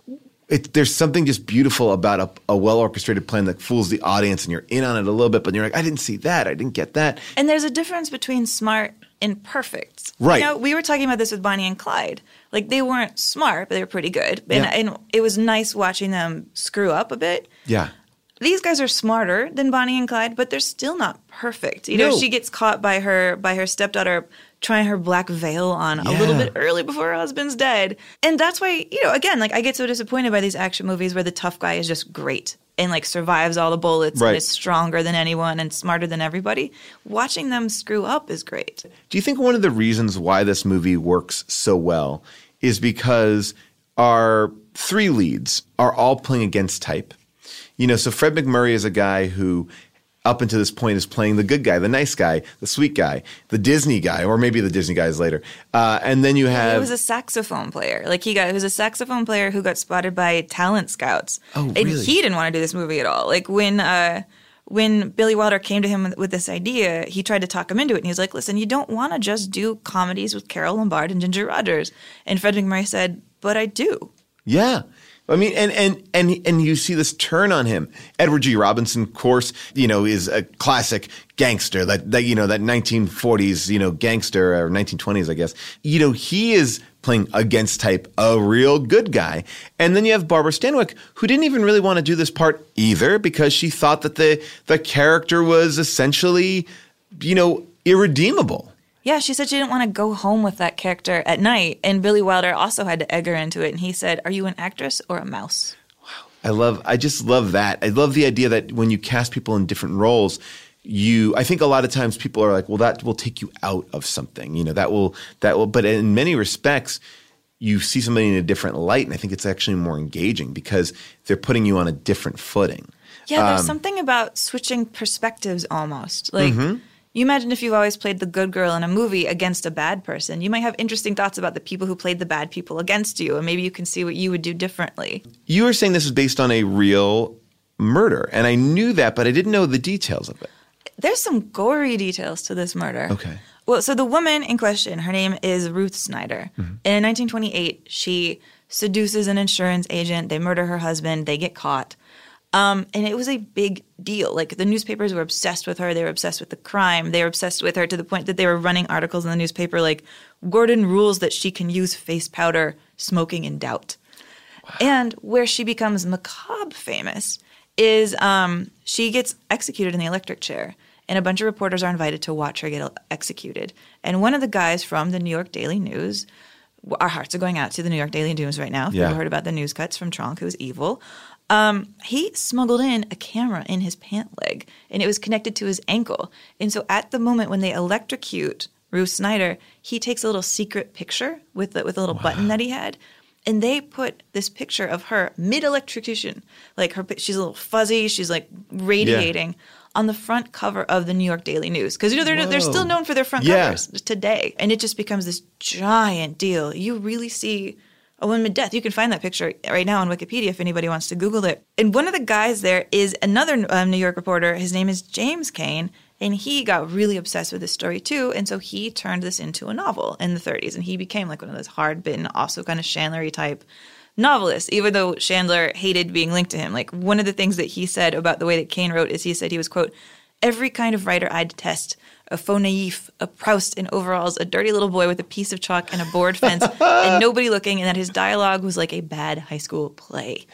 S4: it, there's something just beautiful about a, a well-orchestrated plan that fools the audience and you're in on it a little bit, but you're like, I didn't see that. I didn't get that.
S2: And there's a difference between smart and perfect.
S4: Right.
S2: You know, we were talking about this with Bonnie and Clyde. Like, they weren't smart, but they were pretty good. And,
S4: Yeah.
S2: and it was nice watching them screw up a bit.
S4: Yeah.
S2: These guys are smarter than Bonnie and Clyde, but they're still not perfect. You know,
S4: No.
S2: she gets caught by her by her stepdaughter trying her black veil on a little
S4: Yeah.
S2: bit early before her husband's dead. And that's why, you know, again, like I get so disappointed by these action movies where the tough guy is just great and like survives all the bullets
S4: Right.
S2: and is stronger than anyone and smarter than everybody. Watching them screw up is great.
S4: Do you think one of the reasons why this movie works so well is because our three leads are all playing against type? You know, so Fred McMurray is a guy who up until this point is playing the good guy, the nice guy, the sweet guy, the Disney guy, or maybe the Disney guy is later. Uh, and then you have...
S2: He was a saxophone player. Like he got, he was a saxophone player who got spotted by talent scouts.
S4: Oh,
S2: And
S4: really?
S2: he didn't want to do this movie at all. Like when, uh, when Billy Wilder came to him with, with this idea, he tried to talk him into it. And he was like, listen, you don't want to just do comedies with Carol Lombard and Ginger Rogers. And Fred McMurray said, but I do.
S4: Yeah. I mean, and, and and and you see this turn on him. Edward G. Robinson, of course, you know, is a classic gangster, that, that you know, that nineteen forties, you know, gangster, or nineteen twenties, I guess. You know, he is playing against type, a real good guy. And then you have Barbara Stanwyck, who didn't even really want to do this part either because she thought that the the character was essentially, you know, irredeemable.
S2: Yeah, she said she didn't want to go home with that character at night. And Billy Wilder also had to egg her into it. And he said, are you an actress or a mouse?
S4: I love, I just love that. I love the idea that when you cast people in different roles, you, I think a lot of times people are like, well, that will take you out of something, you know, that will, that will, but in many respects, you see somebody in a different light. And I think it's actually more engaging because they're putting you on a different footing.
S2: Yeah, there's
S4: Um,
S2: something about switching perspectives almost. Like,
S4: Mhm.
S2: you imagine if you've always played the good girl in a movie against a bad person, you might have interesting thoughts about the people who played the bad people against you, and maybe you can see what you would do differently.
S4: You were saying this is based on a real murder, and I knew that, but I didn't know the details of it.
S2: There's some gory details to this murder.
S4: Okay.
S2: Well, so the woman in question, her name is Ruth Snyder.
S4: Mm-hmm.
S2: And in nineteen twenty-eight, she seduces an insurance agent. They murder her husband. They get caught. Um, and it was a big deal. Like the newspapers were obsessed with her. They were obsessed with the crime. They were obsessed with her to the point that they were running articles in the newspaper like, Gordon rules that she can use face powder, smoking in doubt. Wow. And where she becomes macabre famous is um, she gets executed in the electric chair. And a bunch of reporters are invited to watch her get executed. And one of the guys from the New York Daily News, our hearts are going out to the New York Daily News right now. If
S4: Yeah.
S2: you've heard about the news cuts from Tronk, who's evil. Um, he smuggled in a camera in his pant leg, and it was connected to his ankle. And so at the moment when they electrocute Ruth Snyder, he takes a little secret picture with the, with a little wow. button that he had. And they put this picture of her mid-electrocution, like her, she's a little fuzzy, she's like radiating, yeah. on the front cover of the New York Daily News. Because, you know, they're, they're still known for their front
S4: yeah.
S2: covers today. And it just becomes this giant deal. You really see a woman with death. You can find that picture right now on Wikipedia if anybody wants to Google it. And one of the guys there is another um, New York reporter. His name is James Kane. And he got really obsessed with this story too. And so he turned this into a novel in the thirties. And he became like one of those hard-bitten, also kind of Chandler-y type novelists, even though Chandler hated being linked to him. Like one of the things that he said about the way that Kane wrote is he said he was, quote, every kind of writer I detest, a faux naif, a Proust in overalls, a dirty little boy with a piece of chalk and a board fence and nobody looking, and that his dialogue was like a bad high school play.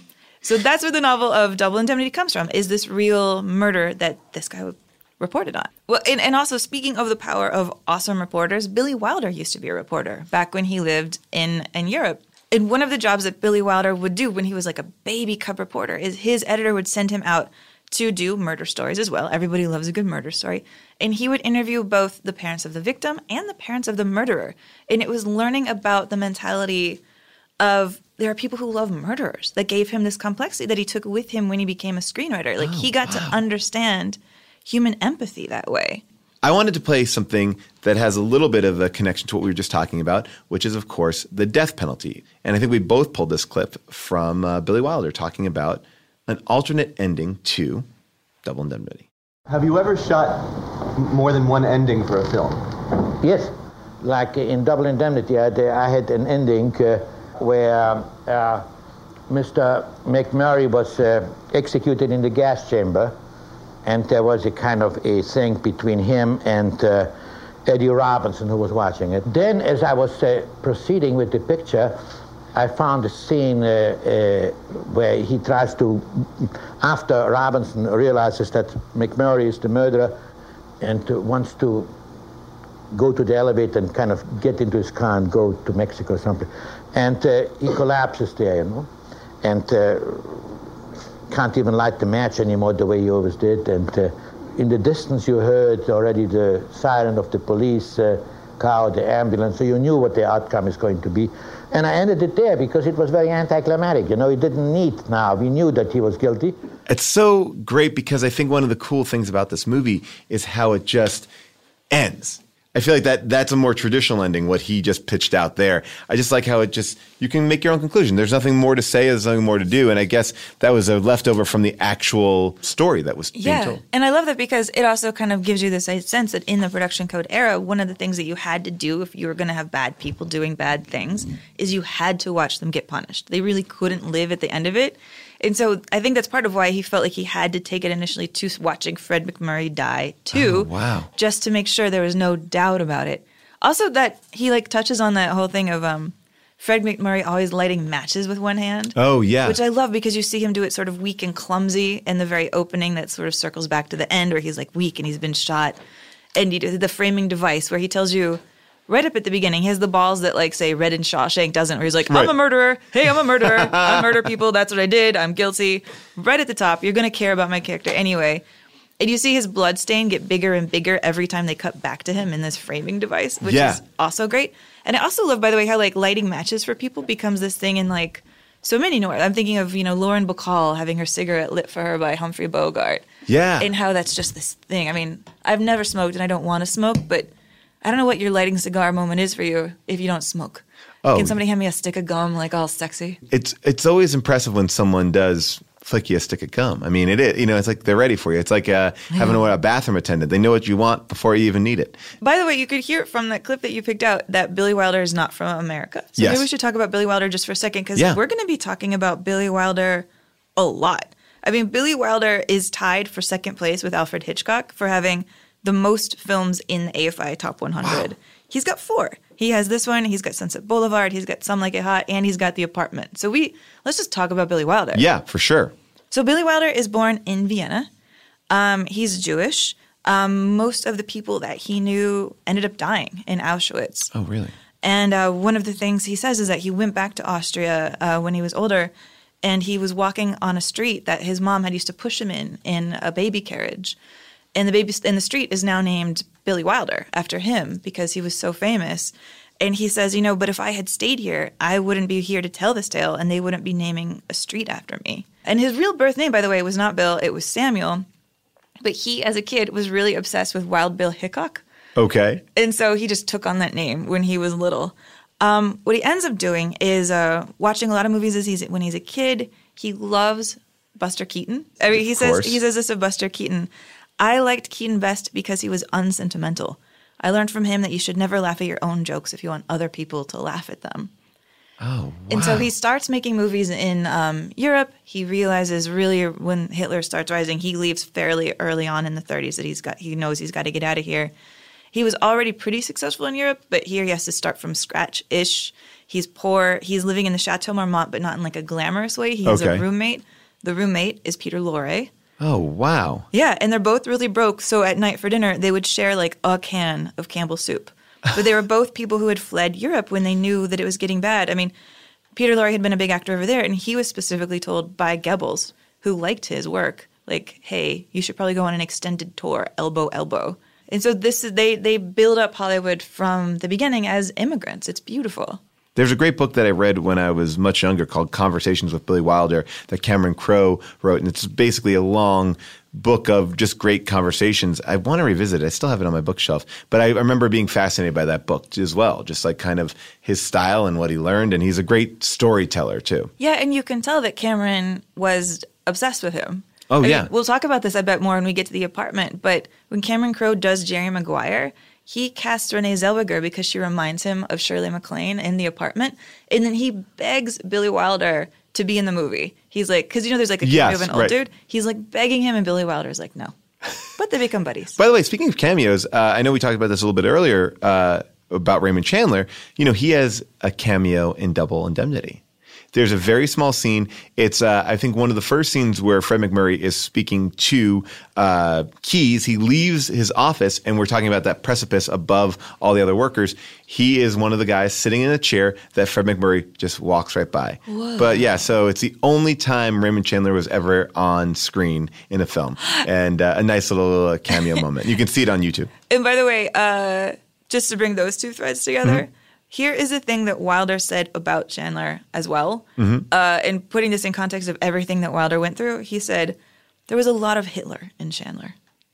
S2: So that's where the novel of Double Indemnity comes from, is this real murder that this guy reported on. Well, and, and also speaking of the power of awesome reporters, Billy Wilder used to be a reporter back when he lived in, in Europe. And one of the jobs that Billy Wilder would do when he was like a baby cub reporter is his editor would send him out to do murder stories as well. Everybody loves a good murder story. And he would interview both the parents of the victim and the parents of the murderer. And it was learning about the mentality of there are people who love murderers that gave him this complexity that he took with him when he became a screenwriter. Like oh, he got wow. to understand human empathy that way.
S4: I wanted to play something that has a little bit of a connection to what we were just talking about, which is, of course, the death penalty. And I think we both pulled this clip from uh, Billy Wilder talking about an alternate ending to Double Indemnity.
S15: Have you ever shot more than one ending for a film?
S16: Yes. Like in Double Indemnity, I had, I had an ending uh, where uh, Mister McMurray was uh, executed in the gas chamber, and there was a kind of a thing between him and uh, Eddie Robinson, who was watching it. Then, as I was uh, proceeding with the picture, I found a scene uh, uh, where he tries to, after Robinson realizes that McMurray is the murderer and uh, wants to go to the elevator and kind of get into his car and go to Mexico or something. And uh, he collapses there, you know, and uh, can't even light the match anymore the way he always did. And uh, in the distance you heard already the siren of the police uh, car, the ambulance, so you knew what the outcome is going to be. And I ended it there because it was very anticlimactic. You know, he didn't need now. We knew that he was guilty.
S4: It's so great because I think one of the cool things about this movie is how it just ends. I feel like that that's a more traditional ending, what he just pitched out there. I just like how it just, you can make your own conclusion. There's nothing more to say, there's nothing more to do. And I guess that was a leftover from the actual story that was being
S2: yeah.
S4: told.
S2: And I love that because it also kind of gives you this sense that in the production code era, one of the things that you had to do if you were going to have bad people doing bad things is you had to watch them get punished. They really couldn't live at the end of it. And so I think that's part of why he felt like he had to take it initially to watching Fred McMurray die too.
S4: Oh, wow.
S2: Just to make sure there was no doubt about it. Also that he like touches on that whole thing of um, Fred McMurray always lighting matches with one hand.
S4: Oh, yeah.
S2: Which I love because you see him do it sort of weak and clumsy in the very opening that sort of circles back to the end where he's like weak and he's been shot. And you do the framing device where he tells you right up at the beginning, he has the balls that, like, say, Red in Shawshank doesn't, where he's like, I'm
S4: Right.
S2: a murderer. Hey, I'm a murderer. I murder people. That's what I did. I'm guilty. Right at the top, you're going to care about my character anyway. And you see his blood stain get bigger and bigger every time they cut back to him in this framing device, which
S4: Yeah.
S2: is also great. And I also love, by the way, how, like, lighting matches for people becomes this thing in, like, so many noir. I'm thinking of, you know, Lauren Bacall having her cigarette lit for her by Humphrey Bogart.
S4: Yeah.
S2: And how that's just this thing. I mean, I've never smoked and I don't want to smoke, but I don't know what your lighting cigar moment is for you if you don't smoke.
S4: Oh.
S2: Can somebody hand me a stick of gum, like all sexy?
S4: It's it's always impressive when someone does flick you a stick of gum. I mean, it is, you know, it's like they're ready for you. It's like uh, having a, a bathroom attendant. They know what you want before you even need it.
S2: By the way, you could hear from that clip that you picked out that Billy Wilder is not from America. So
S4: Yes.
S2: maybe we should talk about Billy Wilder just for a second because
S4: Yeah.
S2: we're going to be talking about Billy Wilder a lot. I mean, Billy Wilder is tied for second place with Alfred Hitchcock for having the most films in the A F I Top one hundred. Wow. He's got four. He has this one, he's got Sunset Boulevard, he's got Some Like It Hot, and he's got The Apartment. So we let's just talk about Billy Wilder.
S4: Yeah, for sure.
S2: So Billy Wilder is born in Vienna. Um, he's Jewish. Um, most of the people that he knew ended up dying in Auschwitz.
S4: Oh, really?
S2: And uh, one of the things he says is that he went back to Austria uh, when he was older, and he was walking on a street that his mom had used to push him in, in a baby carriage. And the baby and the street is now named Billy Wilder after him because he was so famous. And he says, you know, but if I had stayed here, I wouldn't be here to tell this tale, and they wouldn't be naming a street after me. And his real birth name, by the way, was not Bill, it was Samuel. But he, as a kid, was really obsessed with Wild Bill Hickok.
S4: Okay.
S2: And so he just took on that name when he was little. Um, what he ends up doing is uh, watching a lot of movies as he's when he's a kid. He loves Buster Keaton. I mean, he
S4: Of
S2: says
S4: course.
S2: he says this of Buster Keaton. I liked Keaton best because he was unsentimental. I learned from him that you should never laugh at your own jokes if you want other people to laugh at them.
S4: Oh, wow.
S2: And so he starts making movies in um, Europe. He realizes really when Hitler starts rising, he leaves fairly early on in the thirties that he's got. He knows he's got to get out of here. He was already pretty successful in Europe, but here he has to start from scratch-ish. He's poor. He's living in the Chateau Marmont, but not in like a glamorous way. He has
S4: Okay.
S2: a roommate. The roommate is Peter Lorre.
S4: Oh, wow.
S2: Yeah, and they're both really broke. So at night for dinner, they would share like a can of Campbell's soup. But they were both people who had fled Europe when they knew that it was getting bad. I mean, Peter Lorre had been a big actor over there, and he was specifically told by Goebbels, who liked his work, like, hey, you should probably go on an extended tour, elbow, elbow. And so this is they they build up Hollywood from the beginning as immigrants. It's beautiful.
S4: There's a great book that I read when I was much younger called Conversations with Billy Wilder that Cameron Crowe wrote, and it's basically a long book of just great conversations. I want to revisit it. I still have it on my bookshelf, but I remember being fascinated by that book as well, just like kind of his style and what he learned, and he's a great storyteller too.
S2: Yeah, and you can tell that Cameron was obsessed with him.
S4: Oh,
S2: I mean,
S4: yeah.
S2: we'll talk about this, I bet, more when we get to The Apartment, but when Cameron Crowe does Jerry Maguire, he casts Renee Zellweger because she reminds him of Shirley MacLaine in The Apartment. And then he begs Billy Wilder to be in the movie. He's like, because you know there's like a cameo
S4: Yes,
S2: of an old
S4: right.
S2: dude. He's like begging him, and Billy Wilder's like, no. But they become buddies.
S4: By the way, speaking of cameos, uh, I know we talked about this a little bit earlier uh, about Raymond Chandler. You know, he has a cameo in Double Indemnity. There's a very small scene. It's, uh, I think, one of the first scenes where Fred MacMurray is speaking to uh, Keyes. He leaves his office, and we're talking about that precipice above all the other workers. He is one of the guys sitting in a chair that Fred MacMurray just walks right by.
S2: Whoa.
S4: But yeah, so it's the only time Raymond Chandler was ever on screen in a film. And uh, a nice little uh, cameo moment. You can see it on YouTube.
S2: And by the way, uh, just to bring those two threads together,
S4: Mm-hmm.
S2: here is a thing that Wilder said about Chandler as well.
S4: Mm-hmm.
S2: Uh, and putting this in context of everything that Wilder went through, he said there was a lot of Hitler in Chandler.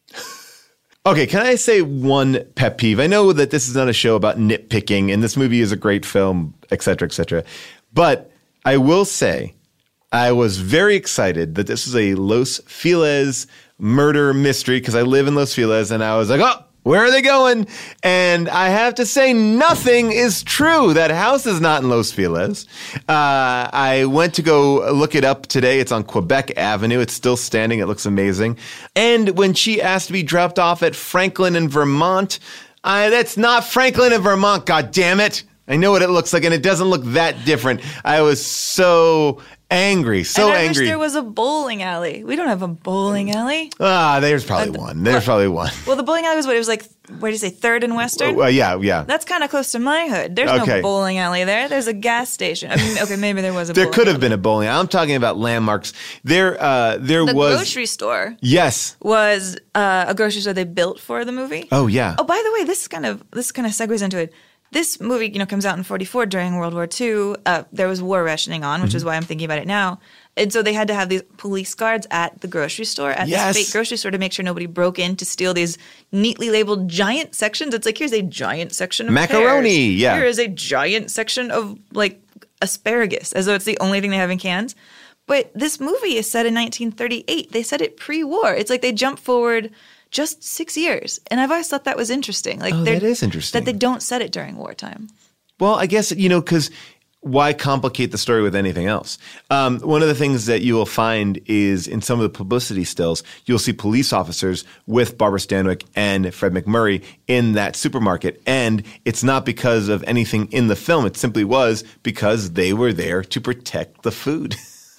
S4: Okay, can I say one pet peeve? I know that this is not a show about nitpicking, and this movie is a great film, et cetera, et cetera. But I will say I was very excited that this was a Los Feliz murder mystery because I live in Los Feliz, and I was like, oh, where are they going? And I have to say, nothing is true. That house is not in Los Feliz. Uh, I went to go look it up today. It's on Quebec Avenue. It's still standing. It looks amazing. And when she asked to be dropped off at Franklin in Vermont, I, that's not Franklin in Vermont, God damn it. I know what it looks like, and it doesn't look that different. I was so angry, so
S2: and I
S4: angry.
S2: wish there was a bowling alley. We don't have a bowling alley.
S4: Ah, there's probably one. There's probably one.
S2: Well, the bowling alley was what? It was like, where do you say, third and Western?
S4: Well, yeah, yeah.
S2: That's kind of close to my hood. There's
S4: Okay.
S2: no bowling alley there. There's a gas station. I mean, okay, maybe there was a
S4: There
S2: bowling
S4: could have
S2: alley.
S4: been a bowling alley. I'm talking about landmarks. There, uh, there
S2: The
S4: was.
S2: grocery store
S4: Yes.
S2: was uh, a grocery store they built for the movie.
S4: Oh, yeah.
S2: Oh, by the way, this kind of this kind of segues into it. This movie, you know, comes out in forty-four during World War Two. Uh, there was war rationing on, which
S4: Mhm.
S2: is why I'm thinking about it now. And so they had to have these police guards at the grocery store, at
S4: Yes.
S2: this fake grocery store, to make sure nobody broke in to steal these neatly labeled giant sections. It's like, here's a giant section of
S4: Macaroni,
S2: pears.
S4: yeah.
S2: Here is a giant section of, like, asparagus, as though it's the only thing they have in cans. But this movie is set in nineteen thirty-eight. They set it pre-war. It's like they jump forward just six years. And I've always thought that was interesting. Like
S4: Oh,
S2: they're-
S4: that is interesting.
S2: That they don't set it during wartime.
S4: Well, I guess, you know, because why complicate the story with anything else? Um, one of the things that you will find is in some of the publicity stills, you'll see police officers with Barbara Stanwyck and Fred MacMurray in that supermarket. And it's not because of anything in the film. It simply was because they were there to protect the food.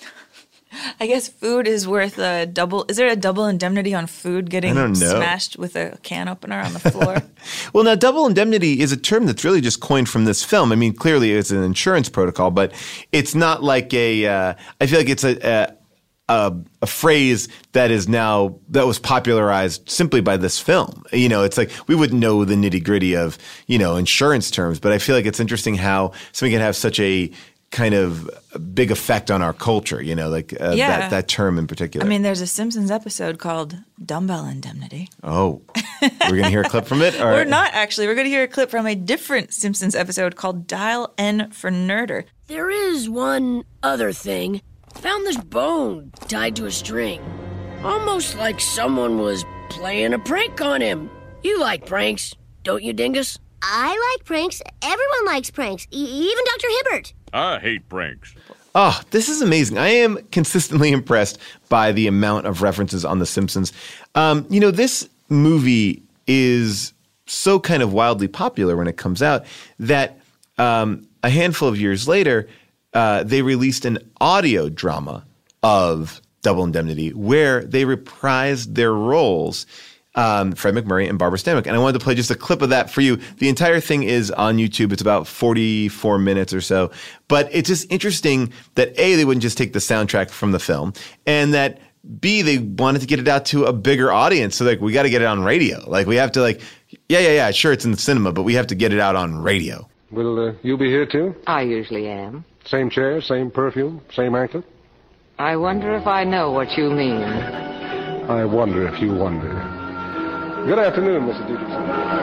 S2: I guess food is worth a double. Is there a double indemnity on food getting
S4: I don't know.
S2: smashed with a can opener on the floor?
S4: Well, now, double indemnity is a term that's really just coined from this film. I mean, clearly it's an insurance protocol, but it's not like a uh, – I feel like it's a, a a a phrase that is now – that was popularized simply by this film. You know, it's like we wouldn't know the nitty-gritty of, you know, insurance terms, but I feel like it's interesting how something can have such a kind of big effect on our culture, you know, like uh,
S2: Yeah.
S4: that, that term in particular.
S2: I mean, there's a Simpsons episode called Dumbbell Indemnity.
S4: Oh, we're going to hear a clip from it? Or?
S2: We're not, actually. We're going to hear a clip from a different Simpsons episode called Dial N for Nerder.
S17: There is one other thing. Found this bone tied to a string. Almost like someone was playing a prank on him. You like pranks, don't you, Dingus?
S18: I like pranks. Everyone likes pranks, e- even Doctor Hibbert.
S19: I hate pranks.
S4: Oh, this is amazing. I am consistently impressed by the amount of references on The Simpsons. Um, you know, this movie is so kind of wildly popular when it comes out that um, a handful of years later, uh, they released an audio drama of Double Indemnity where they reprised their roles. Um, Fred MacMurray and Barbara Stanwyck. And I wanted to play just a clip of that for you. The entire thing is on YouTube. It's about forty-four minutes or so. But it's just interesting that A, they wouldn't just take the soundtrack from the film, and that B, they wanted to get it out to a bigger audience. So like, we got to get it on radio. Like we have to like, yeah, yeah, yeah, sure, it's in the cinema, but we have to get it out on radio.
S13: Will uh, you be here too?
S12: I usually am.
S13: Same chair, same perfume, same anklet?
S12: I wonder if I know what you mean.
S13: I wonder if you wonder. Good afternoon, Missus Dickinson.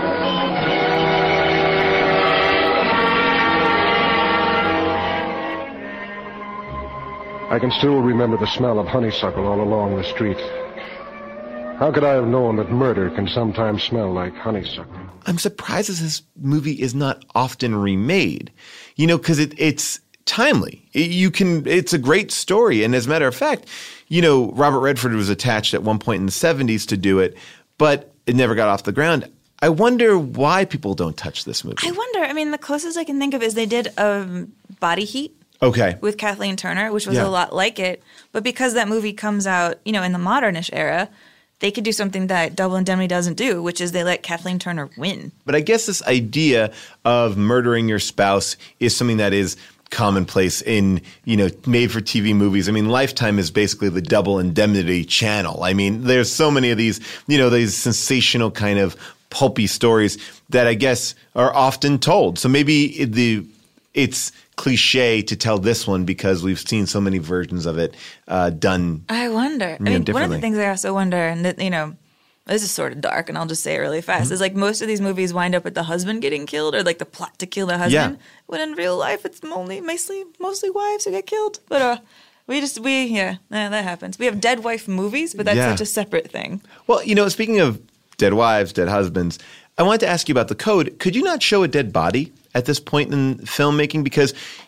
S13: I can still remember the smell of honeysuckle all along the street. How could I have known that murder can sometimes smell like honeysuckle?
S4: I'm surprised that this movie is not often remade, you know, because it, it's timely. You can, it's a great story. And as a matter of fact, you know, Robert Redford was attached at one point in the seventies to do it, but it never got off the ground. I wonder why people don't touch this movie.
S2: I wonder. I mean, the closest I can think of is they did um, Body Heat.
S4: Okay.
S2: With Kathleen Turner, which was
S4: Yeah.
S2: a lot like it. But because that movie comes out, you know, in the modernish era, they could do something that Double Indemnity doesn't do, which is they let Kathleen Turner win.
S4: But I guess this idea of murdering your spouse is something that is commonplace in, you know, made-for-T V movies. I mean, Lifetime is basically the Double Indemnity channel. I mean, there's so many of these, you know, these sensational kind of pulpy stories that I guess are often told. So maybe the it's cliche to tell this one because we've seen so many versions of it uh, done.
S2: I wonder.
S4: You
S2: I
S4: know,
S2: mean, one of
S4: differently.
S2: the things I also wonder, and that, you know, this is sort of dark, and I'll just say it really fast,
S4: Mm-hmm.
S2: is like most of these movies wind up with the husband getting killed or like the plot to kill the husband.
S4: Yeah.
S2: When in real life, it's only mostly mostly wives who get killed. But uh, we just we yeah, yeah, that happens. We have dead wife movies, but that's
S4: Yeah.
S2: such a separate thing.
S4: Well, you know, speaking of dead wives, dead husbands, I wanted to ask you about the code. Could you not show a dead body at this point in filmmaking? Because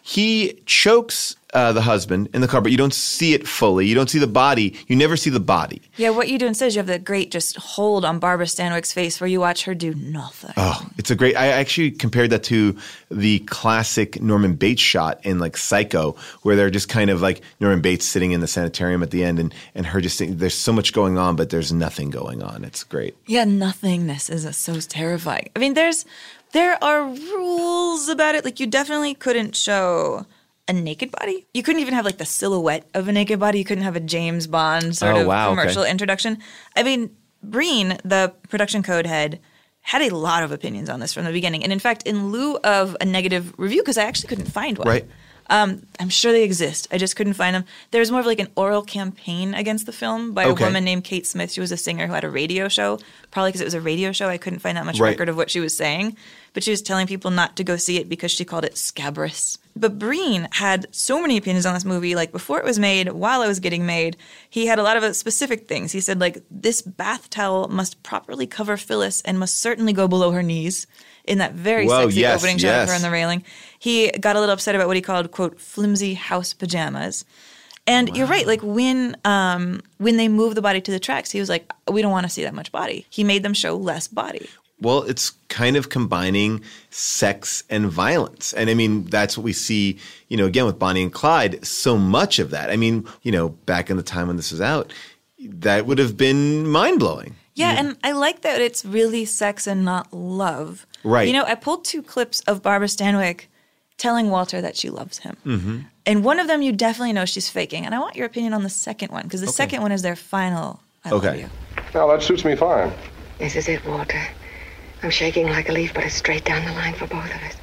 S4: he chokes uh, the husband in the car, but you don't see it fully. You don't see the body. You never see the body.
S2: Yeah, what you do instead is you have that great just hold on Barbara Stanwyck's face where you watch her do nothing.
S4: Oh, it's a great – I actually compared that to the classic Norman Bates shot in like Psycho where they're just kind of like Norman Bates sitting in the sanitarium at the end and, and her just saying, there's so much going on, but there's nothing going on. It's great.
S2: Yeah, nothingness is so terrifying. I mean, there's there are rules about it. Like, you definitely couldn't show a naked body. You couldn't even have like the silhouette of a naked body. You couldn't have a James Bond sort
S4: Oh,
S2: of
S4: wow,
S2: commercial
S4: okay.
S2: introduction. I mean, Breen, the production code head, had a lot of opinions on this from the beginning. And in fact, in lieu of a negative review, because I actually couldn't find one.
S4: Right.
S2: Um, I'm sure they exist. I just couldn't find them. There was more of like an oral campaign against the film by
S4: Okay.
S2: a woman named Kate Smith. She was a singer who had a radio show. Probably because it was a radio show, I couldn't find that much
S4: Right.
S2: record of what she was saying. But she was telling people not to go see it because she called it scabrous. But Breen had so many opinions on this movie. Like, before it was made, while it was getting made, he had a lot of specific things. He said, like, this bath towel must properly cover Phyllis and must certainly go below her knees. In that very
S4: Whoa,
S2: sexy
S4: yes,
S2: opening shot of
S4: yes.
S2: her on the railing. He got a little upset about what he called, quote, flimsy house pajamas. And you're right, like when um, when they moved the body to the tracks, he was like, we don't want to see that much body. He made them show less body.
S4: Well, it's kind of combining sex and violence. And I mean, that's what we see, you know, again with Bonnie and Clyde, so much of that. I mean, you know, back in the time when this was out, that would have been mind-blowing.
S2: Yeah, and I like that it's really sex and not love.
S4: Right.
S2: You know, I pulled two clips of Barbara Stanwyck telling Walter that she loves him.
S4: Mm-hmm.
S2: And one of them you definitely know she's faking. And I want your opinion on the second one, because the
S13: Okay.
S2: second one is their final I love
S13: Okay.
S2: you.
S13: Now, that suits me fine.
S12: This is it, Walter. I'm shaking like a leaf, but it's straight down the line for both of us.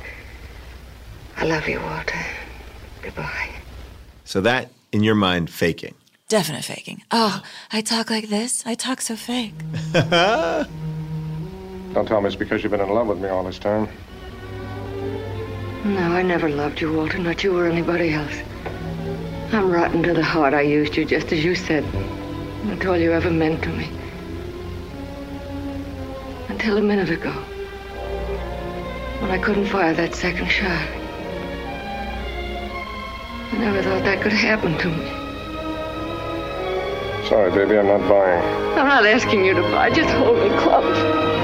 S12: I love you, Walter. Goodbye.
S4: So that, in your mind, faking.
S2: Definite faking. Oh, I talk like this? I talk so fake.
S13: Don't tell me it's because you've been in love with me all this time.
S12: No, I never loved you, Walter, not you or anybody else. I'm rotten to the heart. I used you just as you said. That's all you ever meant to me. Until a minute ago, when I couldn't fire that second shot. I never thought that could happen to me.
S13: Sorry, baby, I'm not buying.
S12: I'm not asking you to buy. Just hold me close.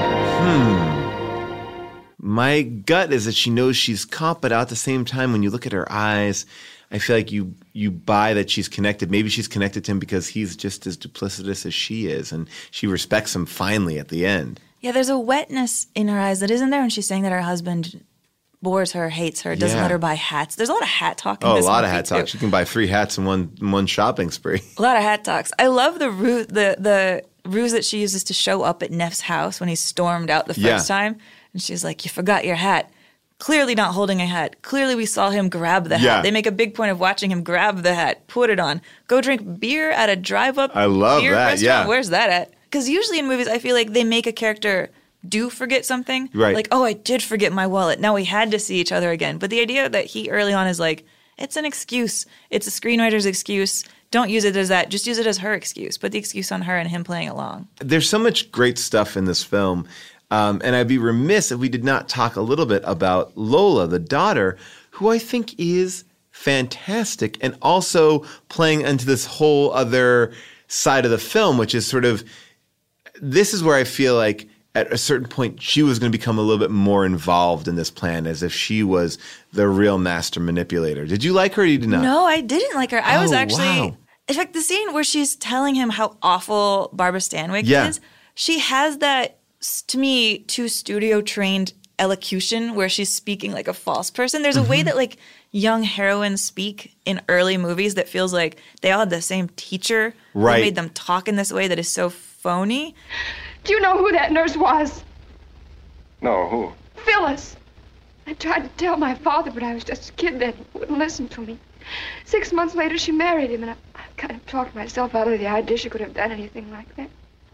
S4: Hmm. My gut is that she knows she's caught, but at the same time, when you look at her eyes, I feel like you you buy that she's connected. Maybe she's connected to him because he's just as duplicitous as she is, and she respects him finally at the end.
S2: Yeah, there's a wetness in her eyes that isn't there when she's saying that her husband bores her, hates her, doesn't
S4: Yeah.
S2: let her buy hats. There's a lot of hat talk in
S4: Oh, a
S2: this
S4: lot of
S2: movie,
S4: hat
S2: too.
S4: talk. She can buy three hats in one in one shopping spree.
S2: A lot of hat talks. I love the ruse, the the ruse that she uses to show up at Neff's house when he stormed out the first
S4: Yeah.
S2: time. And she's like, you forgot your hat. Clearly not holding a hat. Clearly we saw him grab the
S4: Yeah.
S2: hat. They make a big point of watching him grab the hat, put it on, go drink beer at a drive-up
S4: I love
S2: beer
S4: that,
S2: restaurant.
S4: yeah.
S2: Where's that at? Because usually in movies I feel like they make a character do forget something.
S4: Right.
S2: Like, oh, I did forget my wallet. Now we had to see each other again. But the idea that he early on is like, it's an excuse. It's a screenwriter's excuse. Don't use it as that. Just use it as her excuse. Put the excuse on her and him playing along.
S4: There's so much great stuff in this film. Um, and I'd be remiss if we did not talk a little bit about Lola, the daughter, who I think is fantastic, and also playing into this whole other side of the film, which is sort of, this is where I feel like at a certain point she was going to become a little bit more involved in this plan, as if she was the real master manipulator. Did you like her or you did not?
S2: No, I didn't like her. I
S4: oh,
S2: was actually,
S4: wow.
S2: in fact, the scene where she's telling him how awful Barbara Stanwyck
S4: Yeah.
S2: is, she has that, to me, too studio-trained elocution where she's speaking like a false person. There's a
S4: Mm-hmm.
S2: way that like young heroines speak in early movies that feels like they all had the same teacher
S4: Right.
S2: who made them talk in this way that is so phony.
S19: Do you know who that nurse was?
S13: No, who?
S19: Phyllis. I tried to tell my father, but I was just a kid then. He wouldn't listen to me. Six months later, she married him, and I, I kind of talked myself out of the idea she could have done anything like that.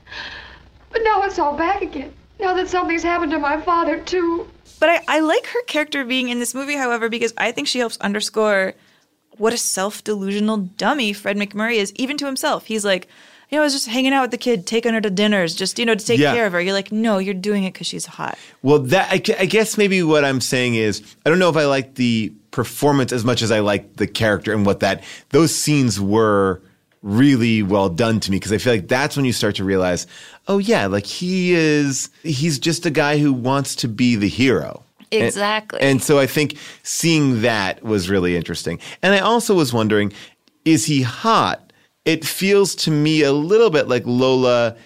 S19: But now it's all back again. Now that something's happened to my father, too.
S2: But I, I like her character being in this movie, however, because I think she helps underscore what a self-delusional dummy Fred McMurray is, even to himself. He's like, you know, I was just hanging out with the kid, taking her to dinners, just, you know, to take
S4: Yeah.
S2: care of her. You're like, no, you're doing it because she's hot.
S4: Well, that I, gu- I guess maybe what I'm saying is I don't know if I like the performance as much as I like the character and what that those scenes were really well done to me, because I feel like that's when you start to realize, oh yeah, like he is he's just a guy who wants to be the hero. And-
S2: Exactly.
S4: And, so I think seeing that was really interesting. And I also was wondering, is he hot? It feels to me a little bit like Lola,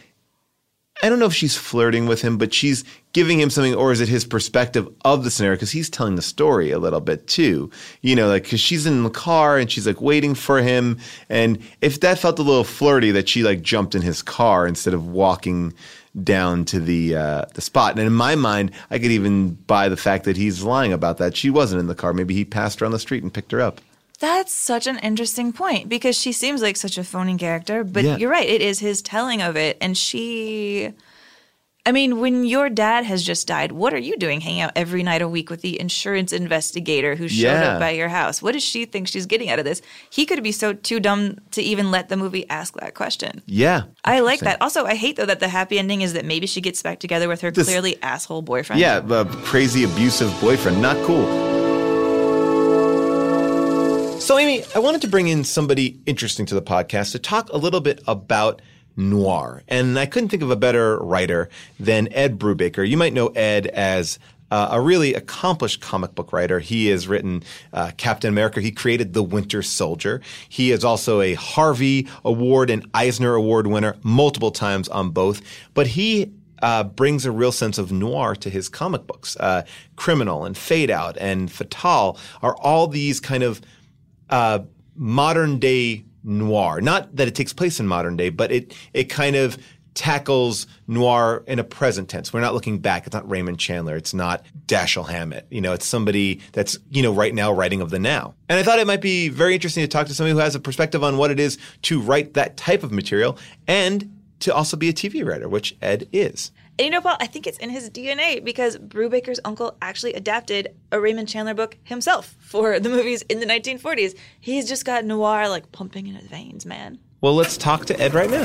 S4: I don't know if she's flirting with him, but she's giving him something, or is it his perspective of the scenario? Because he's telling the story a little bit too. You know, like, because she's in the car and she's like waiting for him. And if that felt a little flirty that she like jumped in his car instead of walking down to the uh, the spot. And in my mind, I could even buy the fact that he's lying about that. She wasn't in the car. Maybe he passed her on the street and picked her up.
S2: That's such an interesting point, because she seems like such a phony character, but
S4: Yeah.
S2: you're right, it is his telling of it. And she, I mean, when your dad has just died, what are you doing hanging out every night a week with the insurance investigator who showed
S4: Yeah.
S2: up by your house? What does she think she's getting out of this? He could be so too dumb to even let the movie ask that question.
S4: Yeah.
S2: I like that. Also, I hate, though, that the happy ending is that maybe she gets back together with her
S4: This-
S2: clearly asshole boyfriend.
S4: Yeah, a crazy abusive boyfriend. Not cool. So, Amy, I wanted to bring in somebody interesting to the podcast to talk a little bit about noir. And I couldn't think of a better writer than Ed Brubaker. You might know Ed as uh, a really accomplished comic book writer. He has written uh, Captain America. He created The Winter Soldier. He is also a Harvey Award and Eisner Award winner multiple times on both. But he Uh, brings a real sense of noir to his comic books. Uh, Criminal and Fade Out and Fatal are all these kind of uh, modern day noir. Not that it takes place in modern day, but it it kind of tackles noir in a present tense. We're not looking back. It's not Raymond Chandler. It's not Dashiell Hammett. You know, it's somebody that's, you know, right now writing of the now. And I thought it might be very interesting to talk to somebody who has a perspective on what it is to write that type of material and to also be a T V writer, which Ed is.
S2: And you know, Paul, I think it's in his D N A, because Brubaker's uncle actually adapted a Raymond Chandler book himself for the movies in the nineteen forties. He's just got noir like pumping in his veins, man.
S4: Well, let's talk to Ed right now.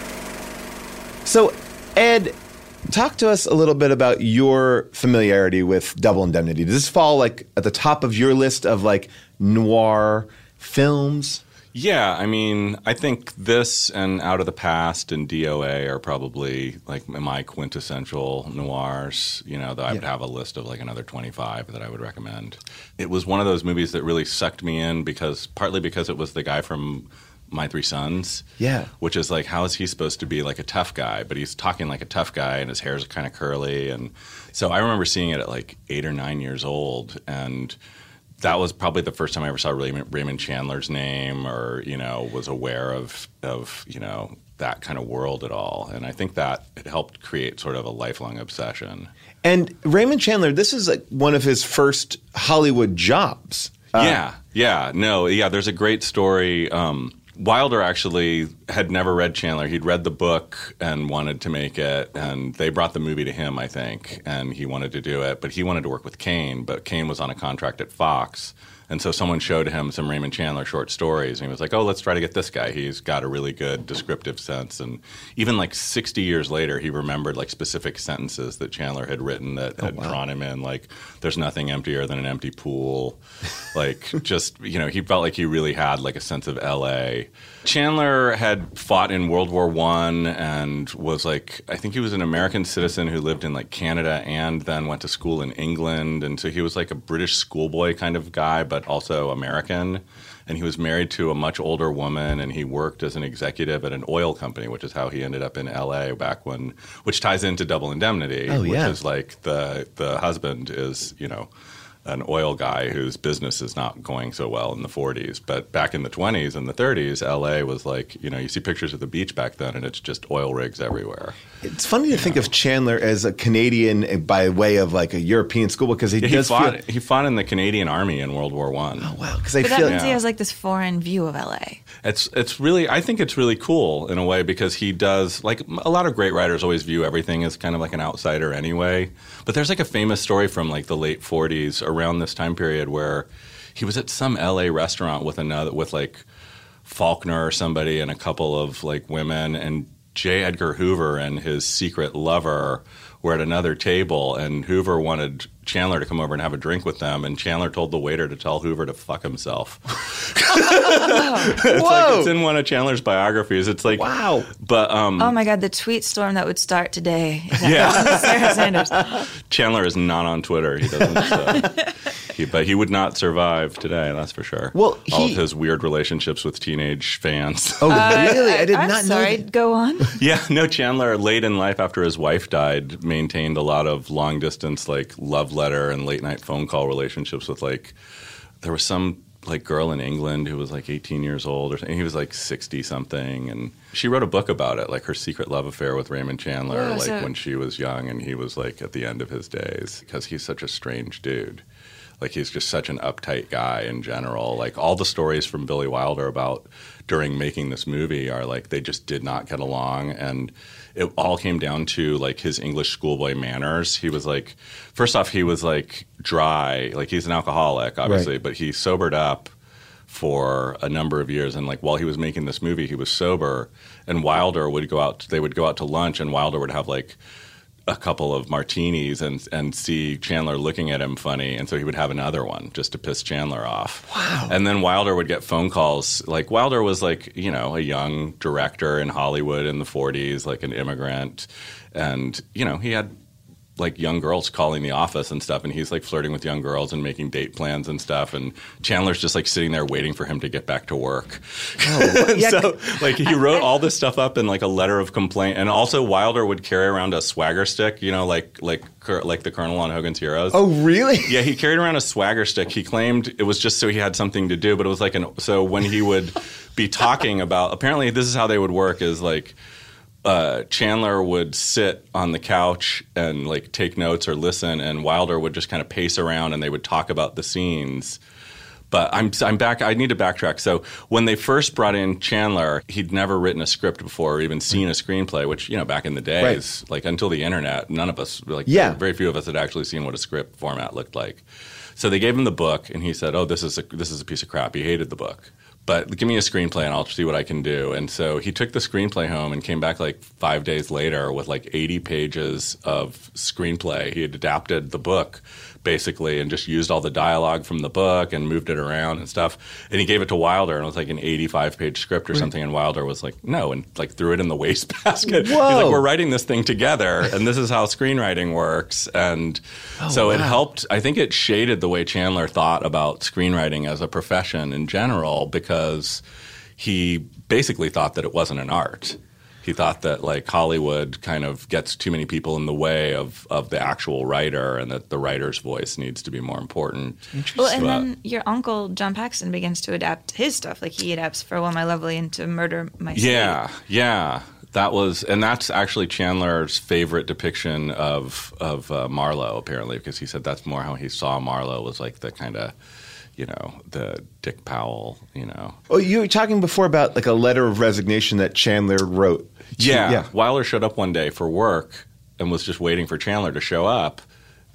S4: So, Ed, talk to us a little bit about your familiarity with Double Indemnity. Does this fall like at the top of your list of like noir films?
S20: Yeah, I mean, I think this and Out of the Past and D O A are probably like my quintessential noirs. You know, that I would have a list of like another twenty-five that I would recommend. It was one of those movies that really sucked me in, because partly because it was the guy from My Three Sons.
S4: Yeah.
S20: Which is like, how is he supposed to be like a tough guy? But he's talking like a tough guy and his hair's kind of curly. And so I remember seeing it at like eight or nine years old, and that was probably the first time I ever saw Raymond, Raymond Chandler's name, or, you know, was aware of, of, you know, that kind of world at all. And I think that it helped create sort of a lifelong obsession.
S4: And Raymond Chandler, this is like one of his first Hollywood jobs. Uh,
S20: yeah, yeah, no, yeah, there's a great story. Um, Wilder actually had never read Chandler. He'd read the book and wanted to make it, and they brought the movie to him, I think, and he wanted to do it. But he wanted to work with Kane, but Kane was on a contract at Fox, And so someone showed him some Raymond Chandler short stories, and he was like, oh, let's try to get this guy. He's got a really good descriptive sense. And even like sixty years later, he remembered like specific sentences that Chandler had written that had oh, wow. drawn him in, like, there's nothing emptier than an empty pool. Like, just, you know, he felt like he really had like a sense of L A. Chandler had fought in World War One and was like, I think he was an American citizen who lived in like Canada and then went to school in England. And so he was like a British schoolboy kind of guy, but also American. And he was married to a much older woman, and he worked as an executive at an oil company, which is how he ended up in L A back when, which ties into Double Indemnity,
S4: oh, yeah.
S20: which is like the the husband is, you know, an oil guy whose business is not going so well in the forties. But back in the twenties and the thirties, L A was like, you know, you see pictures of the beach back then, and it's just oil rigs everywhere.
S4: It's funny to think know? of Chandler as a Canadian by way of like a European school, because he
S20: yeah,
S4: does
S20: he fought,
S4: feel...
S20: He fought in the Canadian Army in World War One.
S4: Oh, wow. Because I
S2: but
S4: feel...
S2: that means
S20: yeah.
S2: he has like this foreign view of L A.
S20: It's it's really, I think it's really cool in a way, because he does, like a lot of great writers always view everything as kind of like an outsider anyway. But there's like a famous story from like the late forties around this time period where he was at some L A restaurant with another, with like Faulkner or somebody and a couple of like women, and J. Edgar Hoover and his secret lover were at another table, and Hoover wanted Chandler to come over and have a drink with them, and Chandler told the waiter to tell Hoover to fuck himself. it's
S2: Whoa.
S20: like it's in one of Chandler's biographies. It's like
S4: wow.
S20: But um,
S2: oh my God, the tweet storm that would start today.
S20: Yeah,
S2: Sarah Sanders.
S20: Chandler is not on Twitter. He doesn't. Uh, he, but he would not survive today. That's for sure.
S4: Well, he,
S20: all of his weird relationships with teenage fans.
S4: Oh, uh, really? I did
S2: I'm
S4: not
S2: sorry.
S4: know. That.
S2: Go on.
S20: Yeah, no. Chandler, late in life after his wife died, maintained a lot of long distance, like love letter and late night phone call relationships with like. There was some like girl in England who was like eighteen years old, or something. He was like sixty something, and she wrote a book about it, like her secret love affair with Raymond Chandler,
S2: Yeah,
S20: like
S2: so-
S20: when she was young and he was like at the end of his days, because he's such a strange dude. Like he's just such an uptight guy in general. Like all the stories from Billy Wilder about during making this movie are like they just did not get along, and it all came down to like his English schoolboy manners. He was like, first off, he was like dry, like he's an alcoholic, obviously,
S4: Right.
S20: but he sobered up for a number of years. And like while he was making this movie, he was sober, and Wilder would go out, they would go out to lunch, and Wilder would have like a couple of martinis and and see Chandler looking at him funny, and so he would have another one just to piss Chandler off.
S4: Wow.
S20: And then Wilder would get phone calls. Like Wilder was like, you know, a young director in Hollywood in the forties, like an immigrant, and you know, he had like young girls calling the office and stuff, and he's like flirting with young girls and making date plans and stuff, and Chandler's just like sitting there waiting for him to get back to work.
S4: Oh, yeah.
S20: So like he wrote all this stuff up in like a letter of complaint, and also Wilder would carry around a swagger stick, you know, like like like the Colonel on Hogan's Heroes.
S4: Oh, really?
S20: Yeah, he carried around a swagger stick. He claimed it was just so he had something to do, but it was like an so when he would be talking about, apparently this is how they would work, is like Uh, Chandler would sit on the couch and like take notes or listen, and Wilder would just kind of pace around, and they would talk about the scenes. But I'm I'm back. I need to backtrack. So when they first brought in Chandler, he'd never written a script before or even seen a screenplay. Which, you know, back in the days, right. like until the internet, none of us like
S4: yeah.
S20: very few of us had actually seen what a script format looked like. So they gave him the book, and he said, "Oh, this is a this is a piece of crap." He hated the book. But give me a screenplay and I'll see what I can do. And so he took the screenplay home and came back like five days later with like eighty pages of screenplay. He had adapted the book basically and just used all the dialogue from the book and moved it around and stuff. And he gave it to Wilder, and it was like an eighty-five page script or something. And Wilder was like, no, and like threw it in the wastebasket. He's like, we're writing this thing together, and this is how screenwriting works. And
S4: oh,
S20: so
S4: wow.
S20: it helped. I think it shaded the way Chandler thought about screenwriting as a profession in general, because he basically thought that it wasn't an art. He thought that like Hollywood kind of gets too many people in the way of, of the actual writer, and that the writer's voice needs to be more important.
S2: Well, and then your uncle, John Paxton, begins to adapt his stuff. Like he adapts Farewell My Lovely into Murder My City.
S20: Yeah, yeah. That was, and that's actually Chandler's favorite depiction of, of uh, Marlowe, apparently, because he said that's more how he saw Marlowe, was like the kind of, you know, the Dick Powell, you know.
S4: Oh, you were talking before about like a letter of resignation that Chandler wrote.
S20: Yeah.
S4: yeah.
S20: Wilder showed up one day for work and was just waiting for Chandler to show up.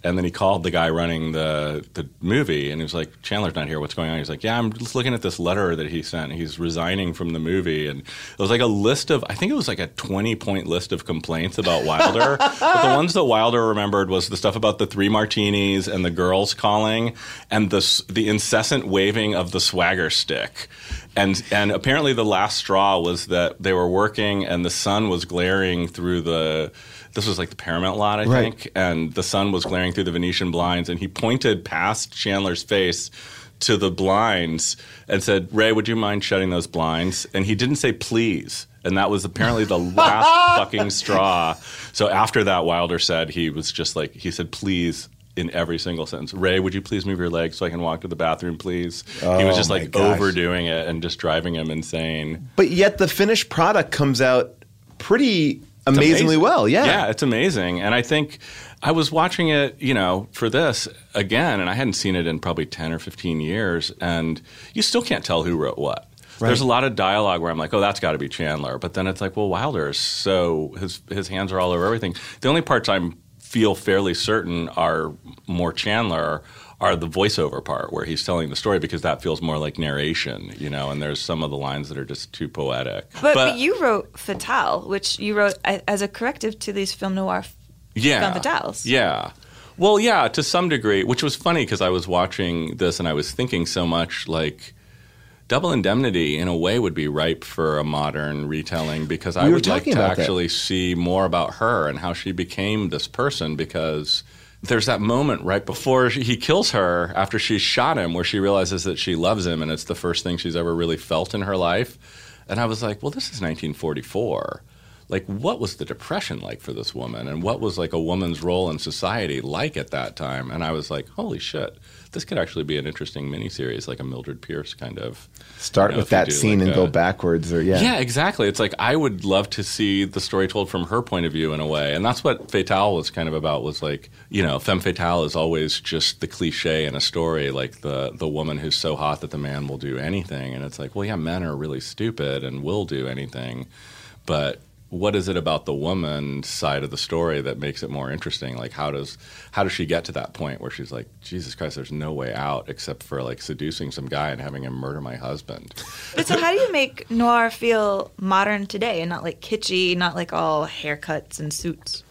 S20: And then he called the guy running the the movie, and he was like, Chandler's not here. What's going on? He's like, yeah, I'm just looking at this letter that he sent. He's resigning from the movie. And it was like a list of, I think it was like a twenty-point list of complaints about Wilder. But the ones that Wilder remembered was the stuff about the three martinis and the girls calling and the the incessant waving of the swagger stick. And and apparently the last straw was that they were working and the sun was glaring through the – this was like the Paramount lot, I
S4: Right.
S20: think, and the sun was glaring through the Venetian blinds, and he pointed past Chandler's face to the blinds and said, Ray, would you mind shutting those blinds? And he didn't say please, and that was apparently the last fucking straw. So after that, Wilder said he was just like, he said please in every single sentence. Ray, would you please move your legs so I can walk to the bathroom, please?
S4: Oh,
S20: he was just
S4: my
S20: like
S4: gosh.
S20: overdoing it and just driving him insane.
S4: But yet the finished product comes out pretty
S20: It's
S4: amazingly
S20: amazing.
S4: well. Yeah.
S20: Yeah, it's amazing. And I think I was watching it, you know, for this again, and I hadn't seen it in probably ten or fifteen years, and you still can't tell who wrote what.
S4: Right.
S20: There's a lot of dialogue where I'm like, oh, that's got to be Chandler. But then it's like, well, Wilder is so his his hands are all over everything. The only parts I feel fairly certain are more Chandler are the voiceover part where he's telling the story, because that feels more like narration, you know, and there's some of the lines that are just too poetic.
S2: But, but you wrote Fatale, which you wrote a- as a corrective to these film noir f-
S20: yeah.
S2: film fatales.
S20: Yeah. Well, yeah, to some degree, which was funny because I was watching this and I was thinking so much like Double Indemnity in a way would be ripe for a modern retelling, because I
S4: We were
S20: would like
S4: talking
S20: to
S4: about that.
S20: actually see more about her and how she became this person, because there's that moment right before he kills her after she's shot him where she realizes that she loves him, and it's the first thing she's ever really felt in her life. And I was like, well, this is nineteen forty-four. Like, what was the Depression like for this woman? And what was, like, a woman's role in society like at that time? And I was like, holy shit, this could actually be an interesting miniseries, like a Mildred Pierce kind of.
S4: Start
S20: you know,
S4: with
S20: if you
S4: that
S20: do
S4: scene
S20: like
S4: and
S20: a-
S4: go backwards. Or yeah.
S20: Yeah, exactly. It's like I would love to see the story told from her point of view in a way. And that's what Fatale was kind of about, was like, you know, femme fatale is always just the cliche in a story, like the, the woman who's so hot that the man will do anything. And it's like, well, yeah, men are really stupid and will do anything. But what is it about the woman side of the story that makes it more interesting? Like, how does how does she get to that point where she's like, Jesus Christ, there's no way out except for like seducing some guy and having him murder my husband?
S2: But so how do you make noir feel modern today and not like kitschy, not like all haircuts and suits?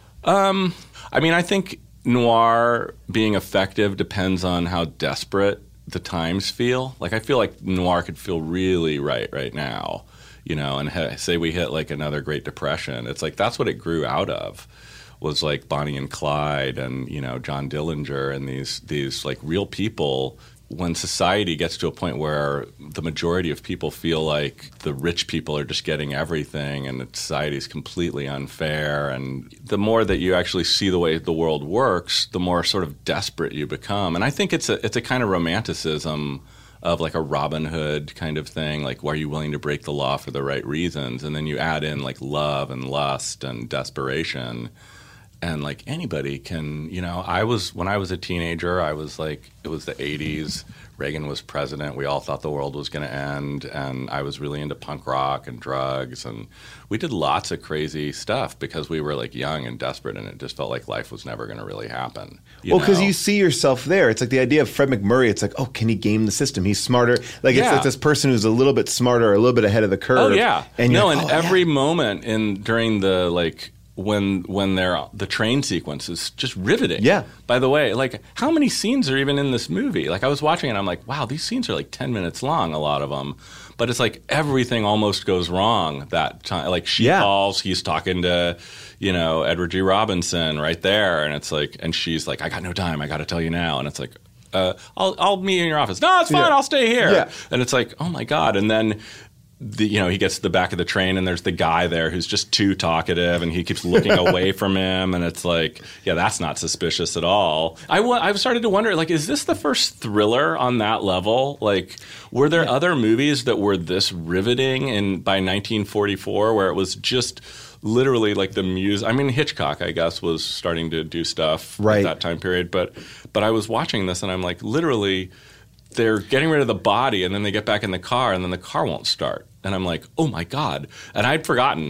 S20: Um, I mean, I think noir being effective depends on how desperate the times feel. Like, I feel like noir could feel really right right now, you know, and ha- say we hit like another Great Depression. It's like that's what it grew out of, was like Bonnie and Clyde and, you know, John Dillinger and these these like real people. When society gets to a point where the majority of people feel like the rich people are just getting everything and that society is completely unfair, and the more that you actually see the way the world works, the more sort of desperate you become. And I think it's a it's a kind of romanticism of like a Robin Hood kind of thing, like, why are you willing to break the law for the right reasons? And then you add in like love and lust and desperation. And like anybody can, you know, I was, when I was a teenager, I was like, it was the eighties, Reagan was president, we all thought the world was going to end, and I was really into punk rock and drugs, and we did lots of crazy stuff because we were like young and desperate, and it just felt like life was never going to really happen. you
S4: Well, because
S20: know?
S4: you see yourself there. It's like the idea of Fred McMurray. It's like, oh, can he game the system? He's smarter. Like, it's
S20: Yeah.
S4: like this person who's a little bit smarter, a little bit ahead of the curve.
S20: Oh yeah,
S4: And you're
S20: no,
S4: like,
S20: and
S4: oh,
S20: every
S4: yeah.
S20: moment in during the like when when they're the train sequence is just riveting.
S4: Yeah.
S20: By the way, like how many scenes are even in this movie? Like I was watching it, and I'm like, wow, these scenes are like ten minutes long, a lot of them. But it's like everything almost goes wrong that time. Like she
S4: Yeah.
S20: calls, he's talking to, you know, Edward G. Robinson right there, and it's like, and she's like, I got no time, I got to tell you now, and it's like. Uh, I'll I'll meet you in your office. No, it's fine.
S4: Yeah.
S20: I'll stay here.
S4: Yeah.
S20: And it's like, oh my god. And then, the, you know, he gets to the back of the train, and there's the guy there who's just too talkative, and he keeps looking away from him. And it's like, yeah, that's not suspicious at all. I w- I've started to wonder, like, is this the first thriller on that level? Like, were there other movies that were this riveting in by nineteen forty-four, where it was just literally like the muse. I mean, Hitchcock, I guess, was starting to do stuff
S4: Right.
S20: at that time period. But but I was watching this, and I'm like, literally, they're getting rid of the body, and then they get back in the car, and then the car won't start. And I'm like, oh my god! And I'd forgotten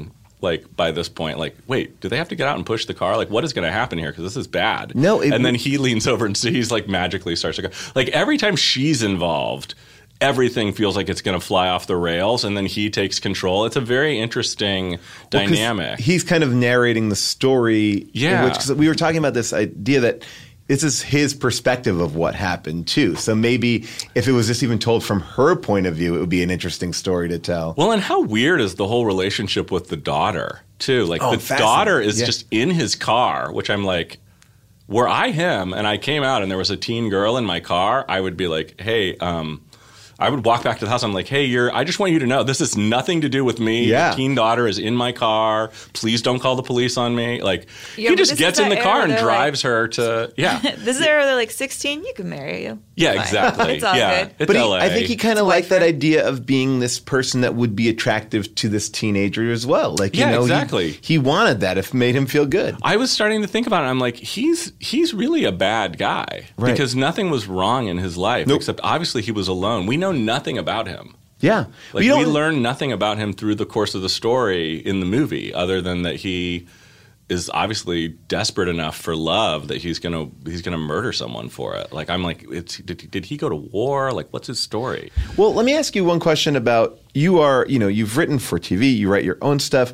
S20: like by this point, like, wait, do they have to get out and push the car? Like, what is going to happen here? Because this is bad.
S4: No, it,
S20: and then he leans over and sees like magically starts to go. Like every time she's involved, everything feels like it's going to fly off the rails, and then he takes control. It's a very interesting well, dynamic.
S4: He's kind of narrating the story.
S20: Yeah.
S4: Which, 'cause we were talking about this idea that this is his perspective of what happened, too. So maybe if it was just even told from her point of view, it would be an interesting story to tell.
S20: Well, and how weird is the whole relationship with the daughter, too? Like,
S4: oh,
S20: the daughter is
S4: yeah.
S20: just in his car, which I'm like, were I him and I came out and there was a teen girl in my car, I would be like, hey, um... I would walk back to the house. I'm like, hey, you're. I just want you to know this has nothing to do with me.
S4: Yeah.
S20: Your teen daughter is in my car. Please don't call the police on me. Like,
S2: Yeah,
S20: he
S2: but
S20: just
S2: this
S20: gets
S2: is
S20: in the
S2: that
S20: car
S2: era
S20: and
S2: they're
S20: drives
S2: like-
S20: her to, yeah.
S2: This is where they're like sixteen, you can marry you.
S20: Yeah,
S2: Fine.
S20: exactly.
S2: It's all
S20: yeah.
S2: good.
S20: It's
S4: But he,
S20: L A.
S4: I think he kind of liked that idea of being this person that would be attractive to this teenager as well. Like, you
S20: Yeah,
S4: know, he-
S20: exactly.
S4: He, wanted that if it made him feel good.
S20: I was starting to think about it. I'm like, he's he's really a bad guy.
S4: Right.
S20: Because nothing was wrong in his life,
S4: Nope.
S20: except obviously he was alone. We know nothing about him.
S4: Yeah.
S20: Like,
S4: you
S20: we
S4: don't-
S20: learn nothing about him through the course of the story in the movie, other than that he is obviously desperate enough for love that he's gonna he's gonna murder someone for it. Like, I'm like, it's, did did he go to war? Like, what's his story?
S4: Well, let me ask you one question about you are, you know, you've written for T V, you write your own stuff.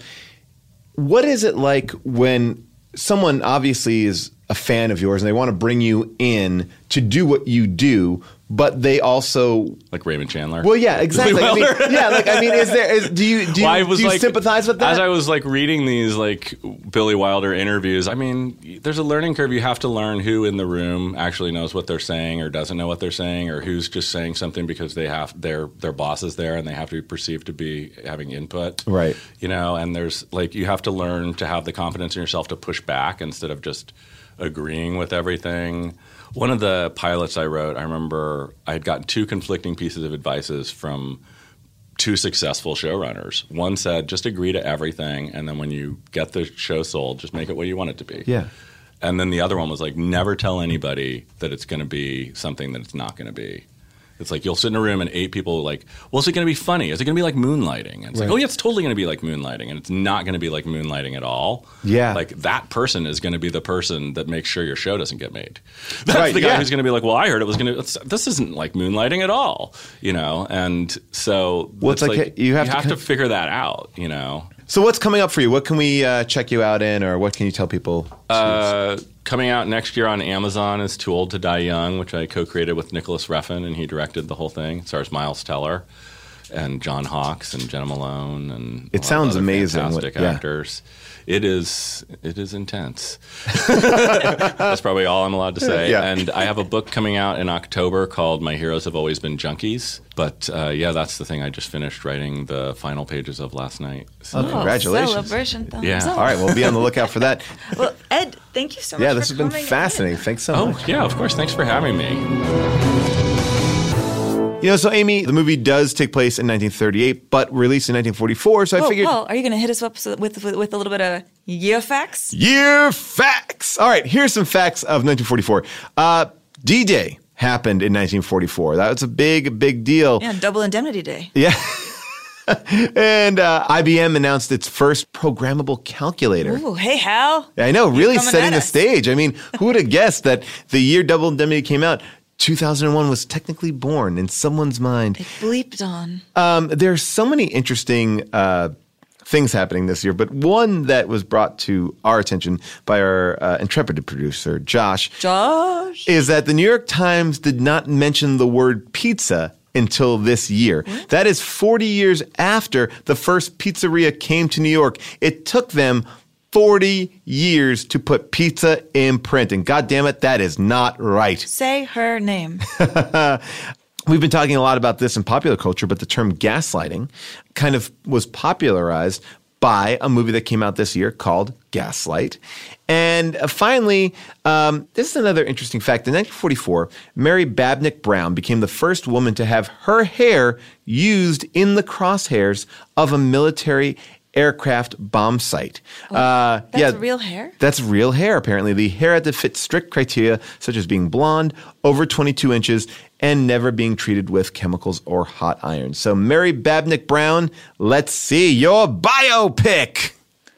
S4: What is it like when someone obviously is a fan of yours and they want to bring you in to do what you do, but they also
S20: like Raymond Chandler?
S4: Well, yeah, exactly. I mean, yeah, like I mean, is there is do you do you,
S20: Well, I was
S4: do you
S20: like-
S4: sympathize with that?
S20: As I was like reading these like Billy Wilder interviews, I mean, there's a learning curve. You have to learn who in the room actually knows what they're saying or doesn't know what they're saying, or who's just saying something because they have their their boss is there and they have to be perceived to be having input.
S4: Right.
S20: You know, and there's like you have to learn to have the confidence in yourself to push back instead of just agreeing with everything. One of the pilots I wrote, I remember I had gotten two conflicting pieces of advices from two successful showrunners. One said, just agree to everything, and then when you get the show sold, just make it what you want it to be.
S4: Yeah.
S20: And then the other one was like, never tell anybody that it's going to be something that it's not going to be. It's like you'll sit in a room and eight people are like, well, is it going to be funny? Is it going to be like Moonlighting? And it's
S4: Right.
S20: like, oh, yeah, it's totally going to be like Moonlighting. And it's not going to be like Moonlighting at all.
S4: Yeah.
S20: Like that person is going to be the person that makes sure your show doesn't get made. That's
S4: Right,
S20: the guy
S4: yeah.
S20: who's going to be like, well, I heard it was going to – this isn't like Moonlighting at all, you know? And so
S4: Well, it's like you have to
S20: to
S4: kind-
S20: figure that out, you know?
S4: So what's coming up for you? What can we uh, check you out in, or what can you tell people?
S20: Uh, coming out next year on Amazon is Too Old to Die Young, which I co-created with Nicholas Refn, and he directed the whole thing. It stars Miles Teller and John Hawkes and Jenna Malone and
S4: It
S20: a lot of
S4: sounds
S20: other
S4: amazing.
S20: fantastic
S4: What- yeah.
S20: actors. It is it is intense. That's probably all I'm allowed to say.
S4: Yeah.
S20: And I have a book coming out in October called My Heroes Have Always Been Junkies. But uh, yeah, that's the thing I just finished writing the final pages of last night. So,
S4: Oh, congratulations.
S2: Celebration. thumbs
S20: Yeah.
S2: up.
S4: All right, we'll be on the lookout for that.
S2: Well, Ed, thank you so much
S4: Yeah,
S2: for
S4: this has been
S2: coming
S4: fascinating. Thanks so
S20: oh,
S4: much.
S20: yeah, of course. Thanks for having me.
S4: You know, so Amy, the movie does take place in nineteen thirty-eight, but released in nineteen forty-four. So I
S2: Whoa,
S4: figured
S2: Paul, are you going to hit us up with, with, with a little bit of year facts?
S4: year facts. All right, here's some facts of nineteen forty-four. Uh, D-Day happened in nineteen forty-four. That was a big, big deal.
S2: Yeah, Double Indemnity Day.
S4: Yeah. And uh, I B M announced its first programmable calculator.
S2: Ooh, hey, Hal.
S4: I know, really
S2: coming
S4: setting
S2: at
S4: the
S2: us.
S4: stage. I mean, who would have guessed that the year Double Indemnity came out, two thousand one was technically born in someone's mind.
S2: Bleeped on.
S4: Um, there's so many interesting uh, things happening this year, but one that was brought to our attention by our uh, intrepid producer, Josh,
S2: Josh.
S4: is that the New York Times did not mention the word pizza until this year. That is forty years after the first pizzeria came to New York. It took them forty years to put pizza in print. And God damn it, that is not right.
S2: Say her name.
S4: We've been talking a lot about this in popular culture, but the term gaslighting kind of was popularized by a movie that came out this year called Gaslight. And uh, finally, um, this is another interesting fact. In nineteen forty-four, Mary Babnick Brown became the first woman to have her hair used in the crosshairs of a military aircraft bomb site. Uh,
S2: That's
S4: yeah,
S2: real hair?
S4: That's real hair, apparently. The hair had to fit strict criteria, such as being blonde, over twenty-two inches, and never being treated with chemicals or hot irons. So, Mary Babnick Brown, let's see your biopic.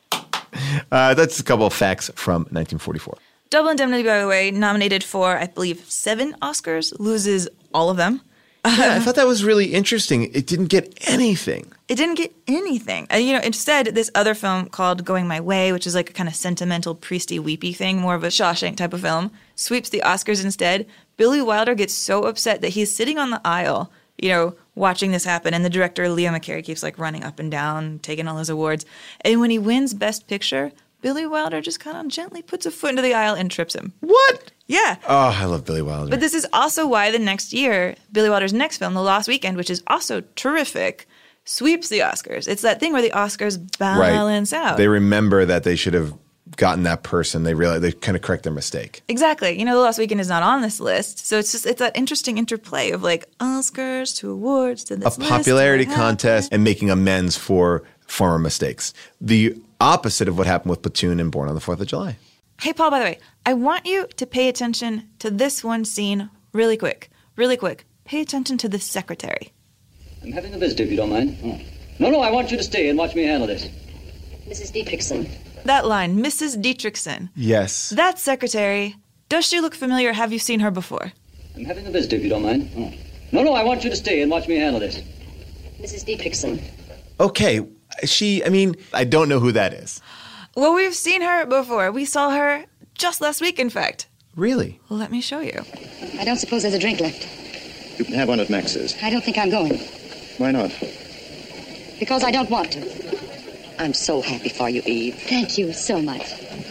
S4: Uh, that's a couple of facts from nineteen forty-four.
S2: Double Indemnity, by the way, nominated for, I believe, seven Oscars, loses all of them.
S4: Yeah, I thought that was really interesting. It didn't get anything.
S2: It didn't get anything. And, you know, instead, this other film called Going My Way, which is like a kind of sentimental, priesty, weepy thing, more of a Shawshank type of film, sweeps the Oscars instead. Billy Wilder gets so upset that he's sitting on the aisle, you know, watching this happen, and the director, Leo McCarey, keeps like running up and down, taking all his awards. And when he wins Best Picture, Billy Wilder just kind of gently puts a foot into the aisle and trips him.
S4: What?
S2: Yeah.
S4: Oh, I love Billy Wilder.
S2: But this is also why the next year, Billy Wilder's next film, The Lost Weekend, which is also terrific, sweeps the Oscars. It's that thing where the Oscars balance out.
S4: They remember that they should have gotten that person. They realize they kind of correct their mistake.
S2: Exactly. You know, The Lost Weekend is not on this list. So it's just, it's that interesting interplay of like Oscars to awards to this
S4: A
S2: list,
S4: popularity
S2: what
S4: contest and making amends for former mistakes. The opposite of what happened with Platoon and Born on the fourth of July.
S2: Hey, Paul, by the way, I want you to pay attention to this one scene really quick. Really quick. Pay attention to the secretary.
S21: I'm having a visitor, if you don't mind. Oh. No, no, I want you to stay and watch me handle this.
S12: Missus Dietrichson.
S2: That line, Missus Dietrichson.
S4: Yes.
S2: That secretary, does she look familiar? Have you seen her before?
S21: I'm having a visitor, if you don't mind. Oh. No, no, I want you to stay and watch me handle this.
S12: Missus Dietrichson.
S4: Okay. She, I mean, I don't know who that is.
S2: Well, we've seen her before. We saw her just last week, in fact.
S4: Really?
S2: Let me show you.
S12: I don't suppose there's a drink left.
S22: You can have one at Max's.
S12: I don't think I'm going.
S22: Why not?
S12: Because I don't want to. I'm so happy for you, Eve. Thank you so much.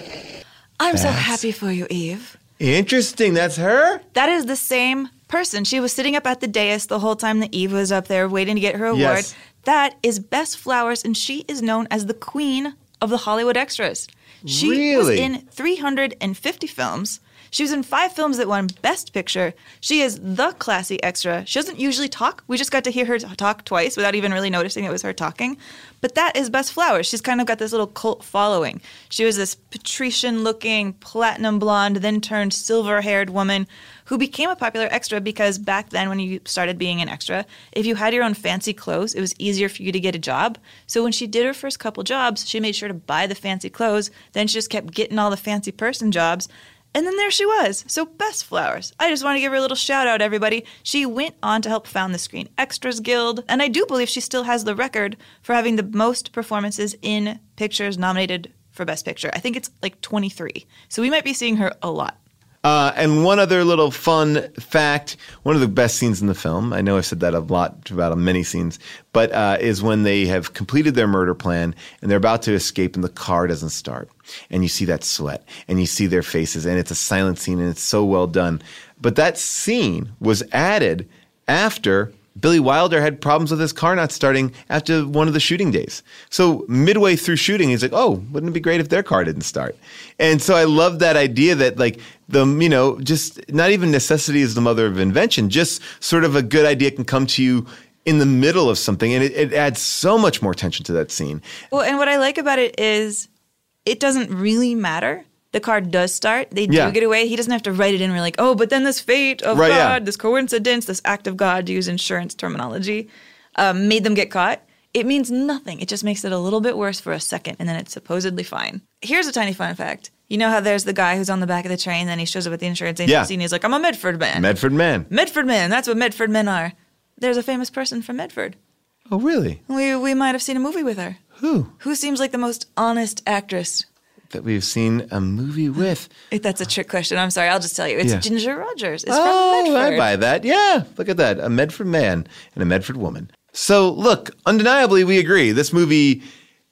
S2: I'm so
S4: That's-
S2: happy for you, Eve.
S4: Interesting. That's her?
S2: That is the same person. She was sitting up at the dais the whole time that Eve was up there waiting to get her award.
S4: Yes.
S2: That is Bess Flowers, and she is known as the queen of the Hollywood extras. She was
S4: Really?
S2: in three hundred fifty films. She was in five films that won Best Picture. She is the classy extra. She doesn't usually talk. We just got to hear her talk twice without even really noticing it was her talking. But that is Bess Flowers. She's kind of got this little cult following. She was this patrician-looking, platinum blonde, then turned silver-haired woman who became a popular extra because back then when you started being an extra, if you had your own fancy clothes, it was easier for you to get a job. So when she did her first couple jobs, she made sure to buy the fancy clothes. Then she just kept getting all the fancy person jobs. And then there she was. So Bess Flowers. I just want to give her a little shout out, everybody. She went on to help found the Screen Extras Guild. And I do believe she still has the record for having the most performances in pictures nominated for Best Picture. I think it's like twenty-three. So we might be seeing her a lot.
S4: Uh, and one other little fun fact, one of the best scenes in the film, I know I've said that a lot about many scenes, but uh, is when they have completed their murder plan and they're about to escape and the car doesn't start. And you see that sweat and you see their faces and it's a silent scene and it's so well done. But that scene was added after Billy Wilder had problems with his car not starting after one of the shooting days. So midway through shooting, he's like, oh, wouldn't it be great if their car didn't start? And so I love that idea that like the, you know, just not even necessity is the mother of invention, just sort of a good idea can come to you in the middle of something. And it, it adds so much more tension to that scene.
S2: Well, and what I like about it is it doesn't really matter. The car does start. They do
S4: Yeah.
S2: get away. He doesn't have to write it in. We're like, oh, but then this fate of
S4: Right,
S2: God,
S4: yeah.
S2: this coincidence, this act of God, to use insurance terminology, um, made them get caught. It means nothing. It just makes it a little bit worse for a second, and then it's supposedly fine. Here's a tiny fun fact. You know how there's the guy who's on the back of the train, then he shows up at the insurance agency,
S4: Yeah.
S2: and he's like, I'm a Medford man.
S4: Medford Man.
S2: Medford man. That's what Medford men are. There's a famous person from Medford.
S4: Oh, really?
S2: We we might have seen a movie with her.
S4: Who?
S2: Who seems like the most honest actress?
S4: That we've seen a movie with.
S2: If that's a trick question. I'm sorry. I'll just tell you. It's
S4: Yeah.
S2: Ginger Rogers. It's
S4: Oh,
S2: from Medford.
S4: I buy that. Yeah, look at that. A Medford man and a Medford woman. So, look, undeniably, we agree. This movie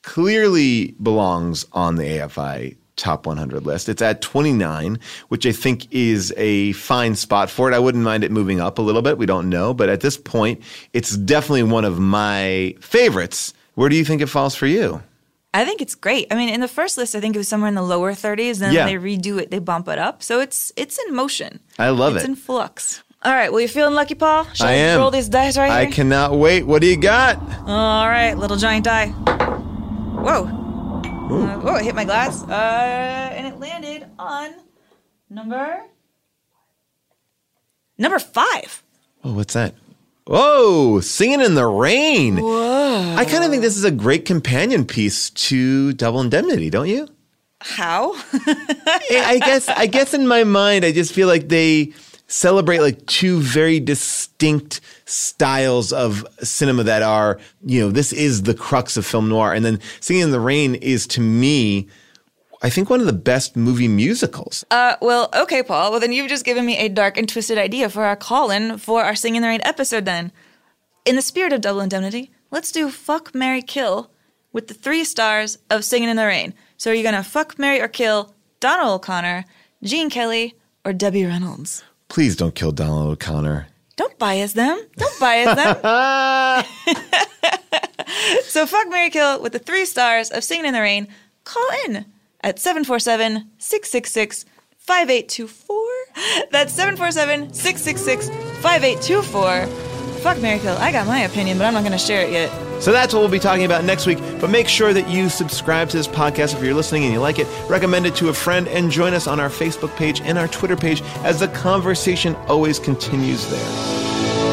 S4: clearly belongs on the A F I Top one hundred list. It's at twenty-nine, which I think is a fine spot for it. I wouldn't mind it moving up a little bit. We don't know. But at this point, it's definitely one of my favorites. Where do you think it falls for you?
S2: I think it's great. I mean, in the first list, I think it was somewhere in the lower thirties. Then
S4: Yeah.
S2: they redo it, they bump it up. So it's it's in motion.
S4: I love
S2: it's
S4: it.
S2: in flux. All right. Well, you feeling lucky, Paul? Shall
S4: I
S2: I
S4: am.
S2: roll these dice right
S4: I
S2: here?
S4: cannot wait. What do you got?
S2: All right. Little giant die. Whoa. Uh, oh, it hit my glass. Uh, and it landed on number... Number five.
S4: Oh, what's that? Whoa, Singing in the Rain.
S2: Whoa.
S4: I kind of think this is a great companion piece to Double Indemnity, don't you?
S2: How?
S4: I guess I guess in my mind, I just feel like they celebrate like two very distinct styles of cinema that are, you know, this is the crux of film noir. And then Singing in the Rain is, to me, I think one of the best movie musicals.
S2: Uh, well, okay, Paul. Well, then you've just given me a dark and twisted idea for our call-in for our Singing in the Rain episode then. In the spirit of Double Indemnity, let's do Fuck, Marry, Kill with the three stars of Singing in the Rain. So are you going to fuck, marry, or kill Donald O'Connor, Gene Kelly, or Debbie Reynolds?
S4: Please don't kill Donald O'Connor.
S2: Don't bias them. Don't bias them. So fuck, marry, kill with the three stars of Singing in the Rain. Call in at seven four seven, six six six, five eight two four. That's seven four seven, six six six, five eight two four. Fuck, marry, kill. I got my opinion, but I'm not going to share it yet.
S4: So that's what we'll be talking about next week. But make sure that you subscribe to this podcast if you're listening and you like it. Recommend it to a friend and join us on our Facebook page and our Twitter page as the conversation always continues there.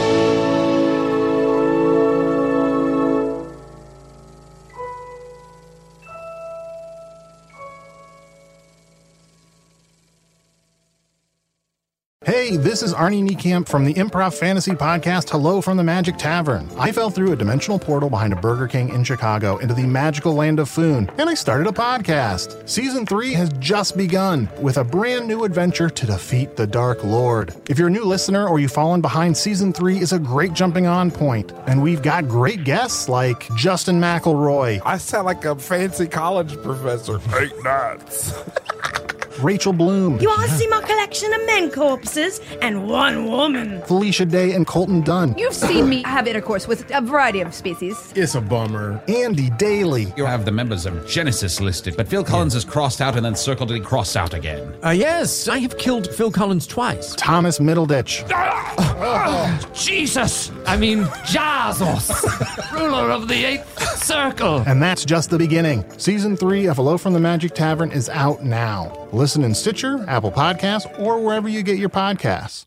S1: Hey, this is Arnie Niekamp from the Improv Fantasy Podcast, Hello from the Magic Tavern. I fell through a dimensional portal behind a Burger King in Chicago into the magical land of Foon, and I started a podcast. Season three has just begun with a brand new adventure to defeat the Dark Lord. If you're a new listener or you've fallen behind, Season three is a great jumping on point, and we've got great guests like Justin McElroy.
S3: I sound like a fancy college professor. Eight nuts.
S1: Rachel Bloom.
S23: You want to see my collection of men corpses and one woman?
S1: Felicia Day and Colton Dunn.
S24: You've seen me have intercourse with a variety of species.
S1: It's a bummer. Andy Daly.
S25: You have the members of Genesis listed, but Phil Collins is crossed out and then circled and crossed out again.
S26: Uh, yes, I have killed Phil Collins twice.
S1: Thomas Middleditch.
S26: Oh, Jesus! I mean, Jesus! Ruler of the Eighth Circle.
S1: And that's just the beginning. Season three of Hello from the Magic Tavern is out now. Listen in Stitcher, Apple Podcasts, or wherever you get your podcasts.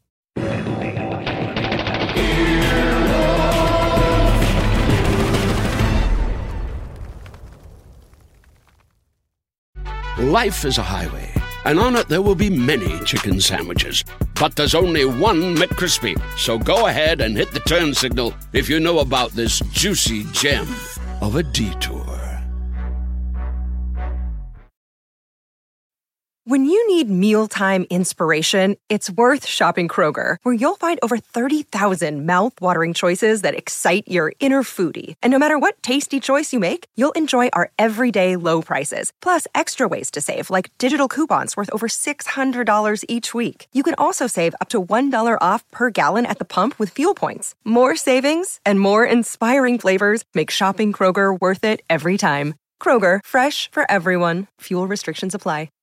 S27: Life is a highway, and on it there will be many chicken sandwiches. But there's only one McCrispy. So go ahead and hit the turn signal if you know about this juicy gem of a detour.
S28: When you need mealtime inspiration, it's worth shopping Kroger, where you'll find over thirty thousand mouth-watering choices that excite your inner foodie. And no matter what tasty choice you make, you'll enjoy our everyday low prices, plus extra ways to save, like digital coupons worth over six hundred dollars each week. You can also save up to one dollar off per gallon at the pump with fuel points. More savings and more inspiring flavors make shopping Kroger worth it every time. Kroger, fresh for everyone. Fuel restrictions apply.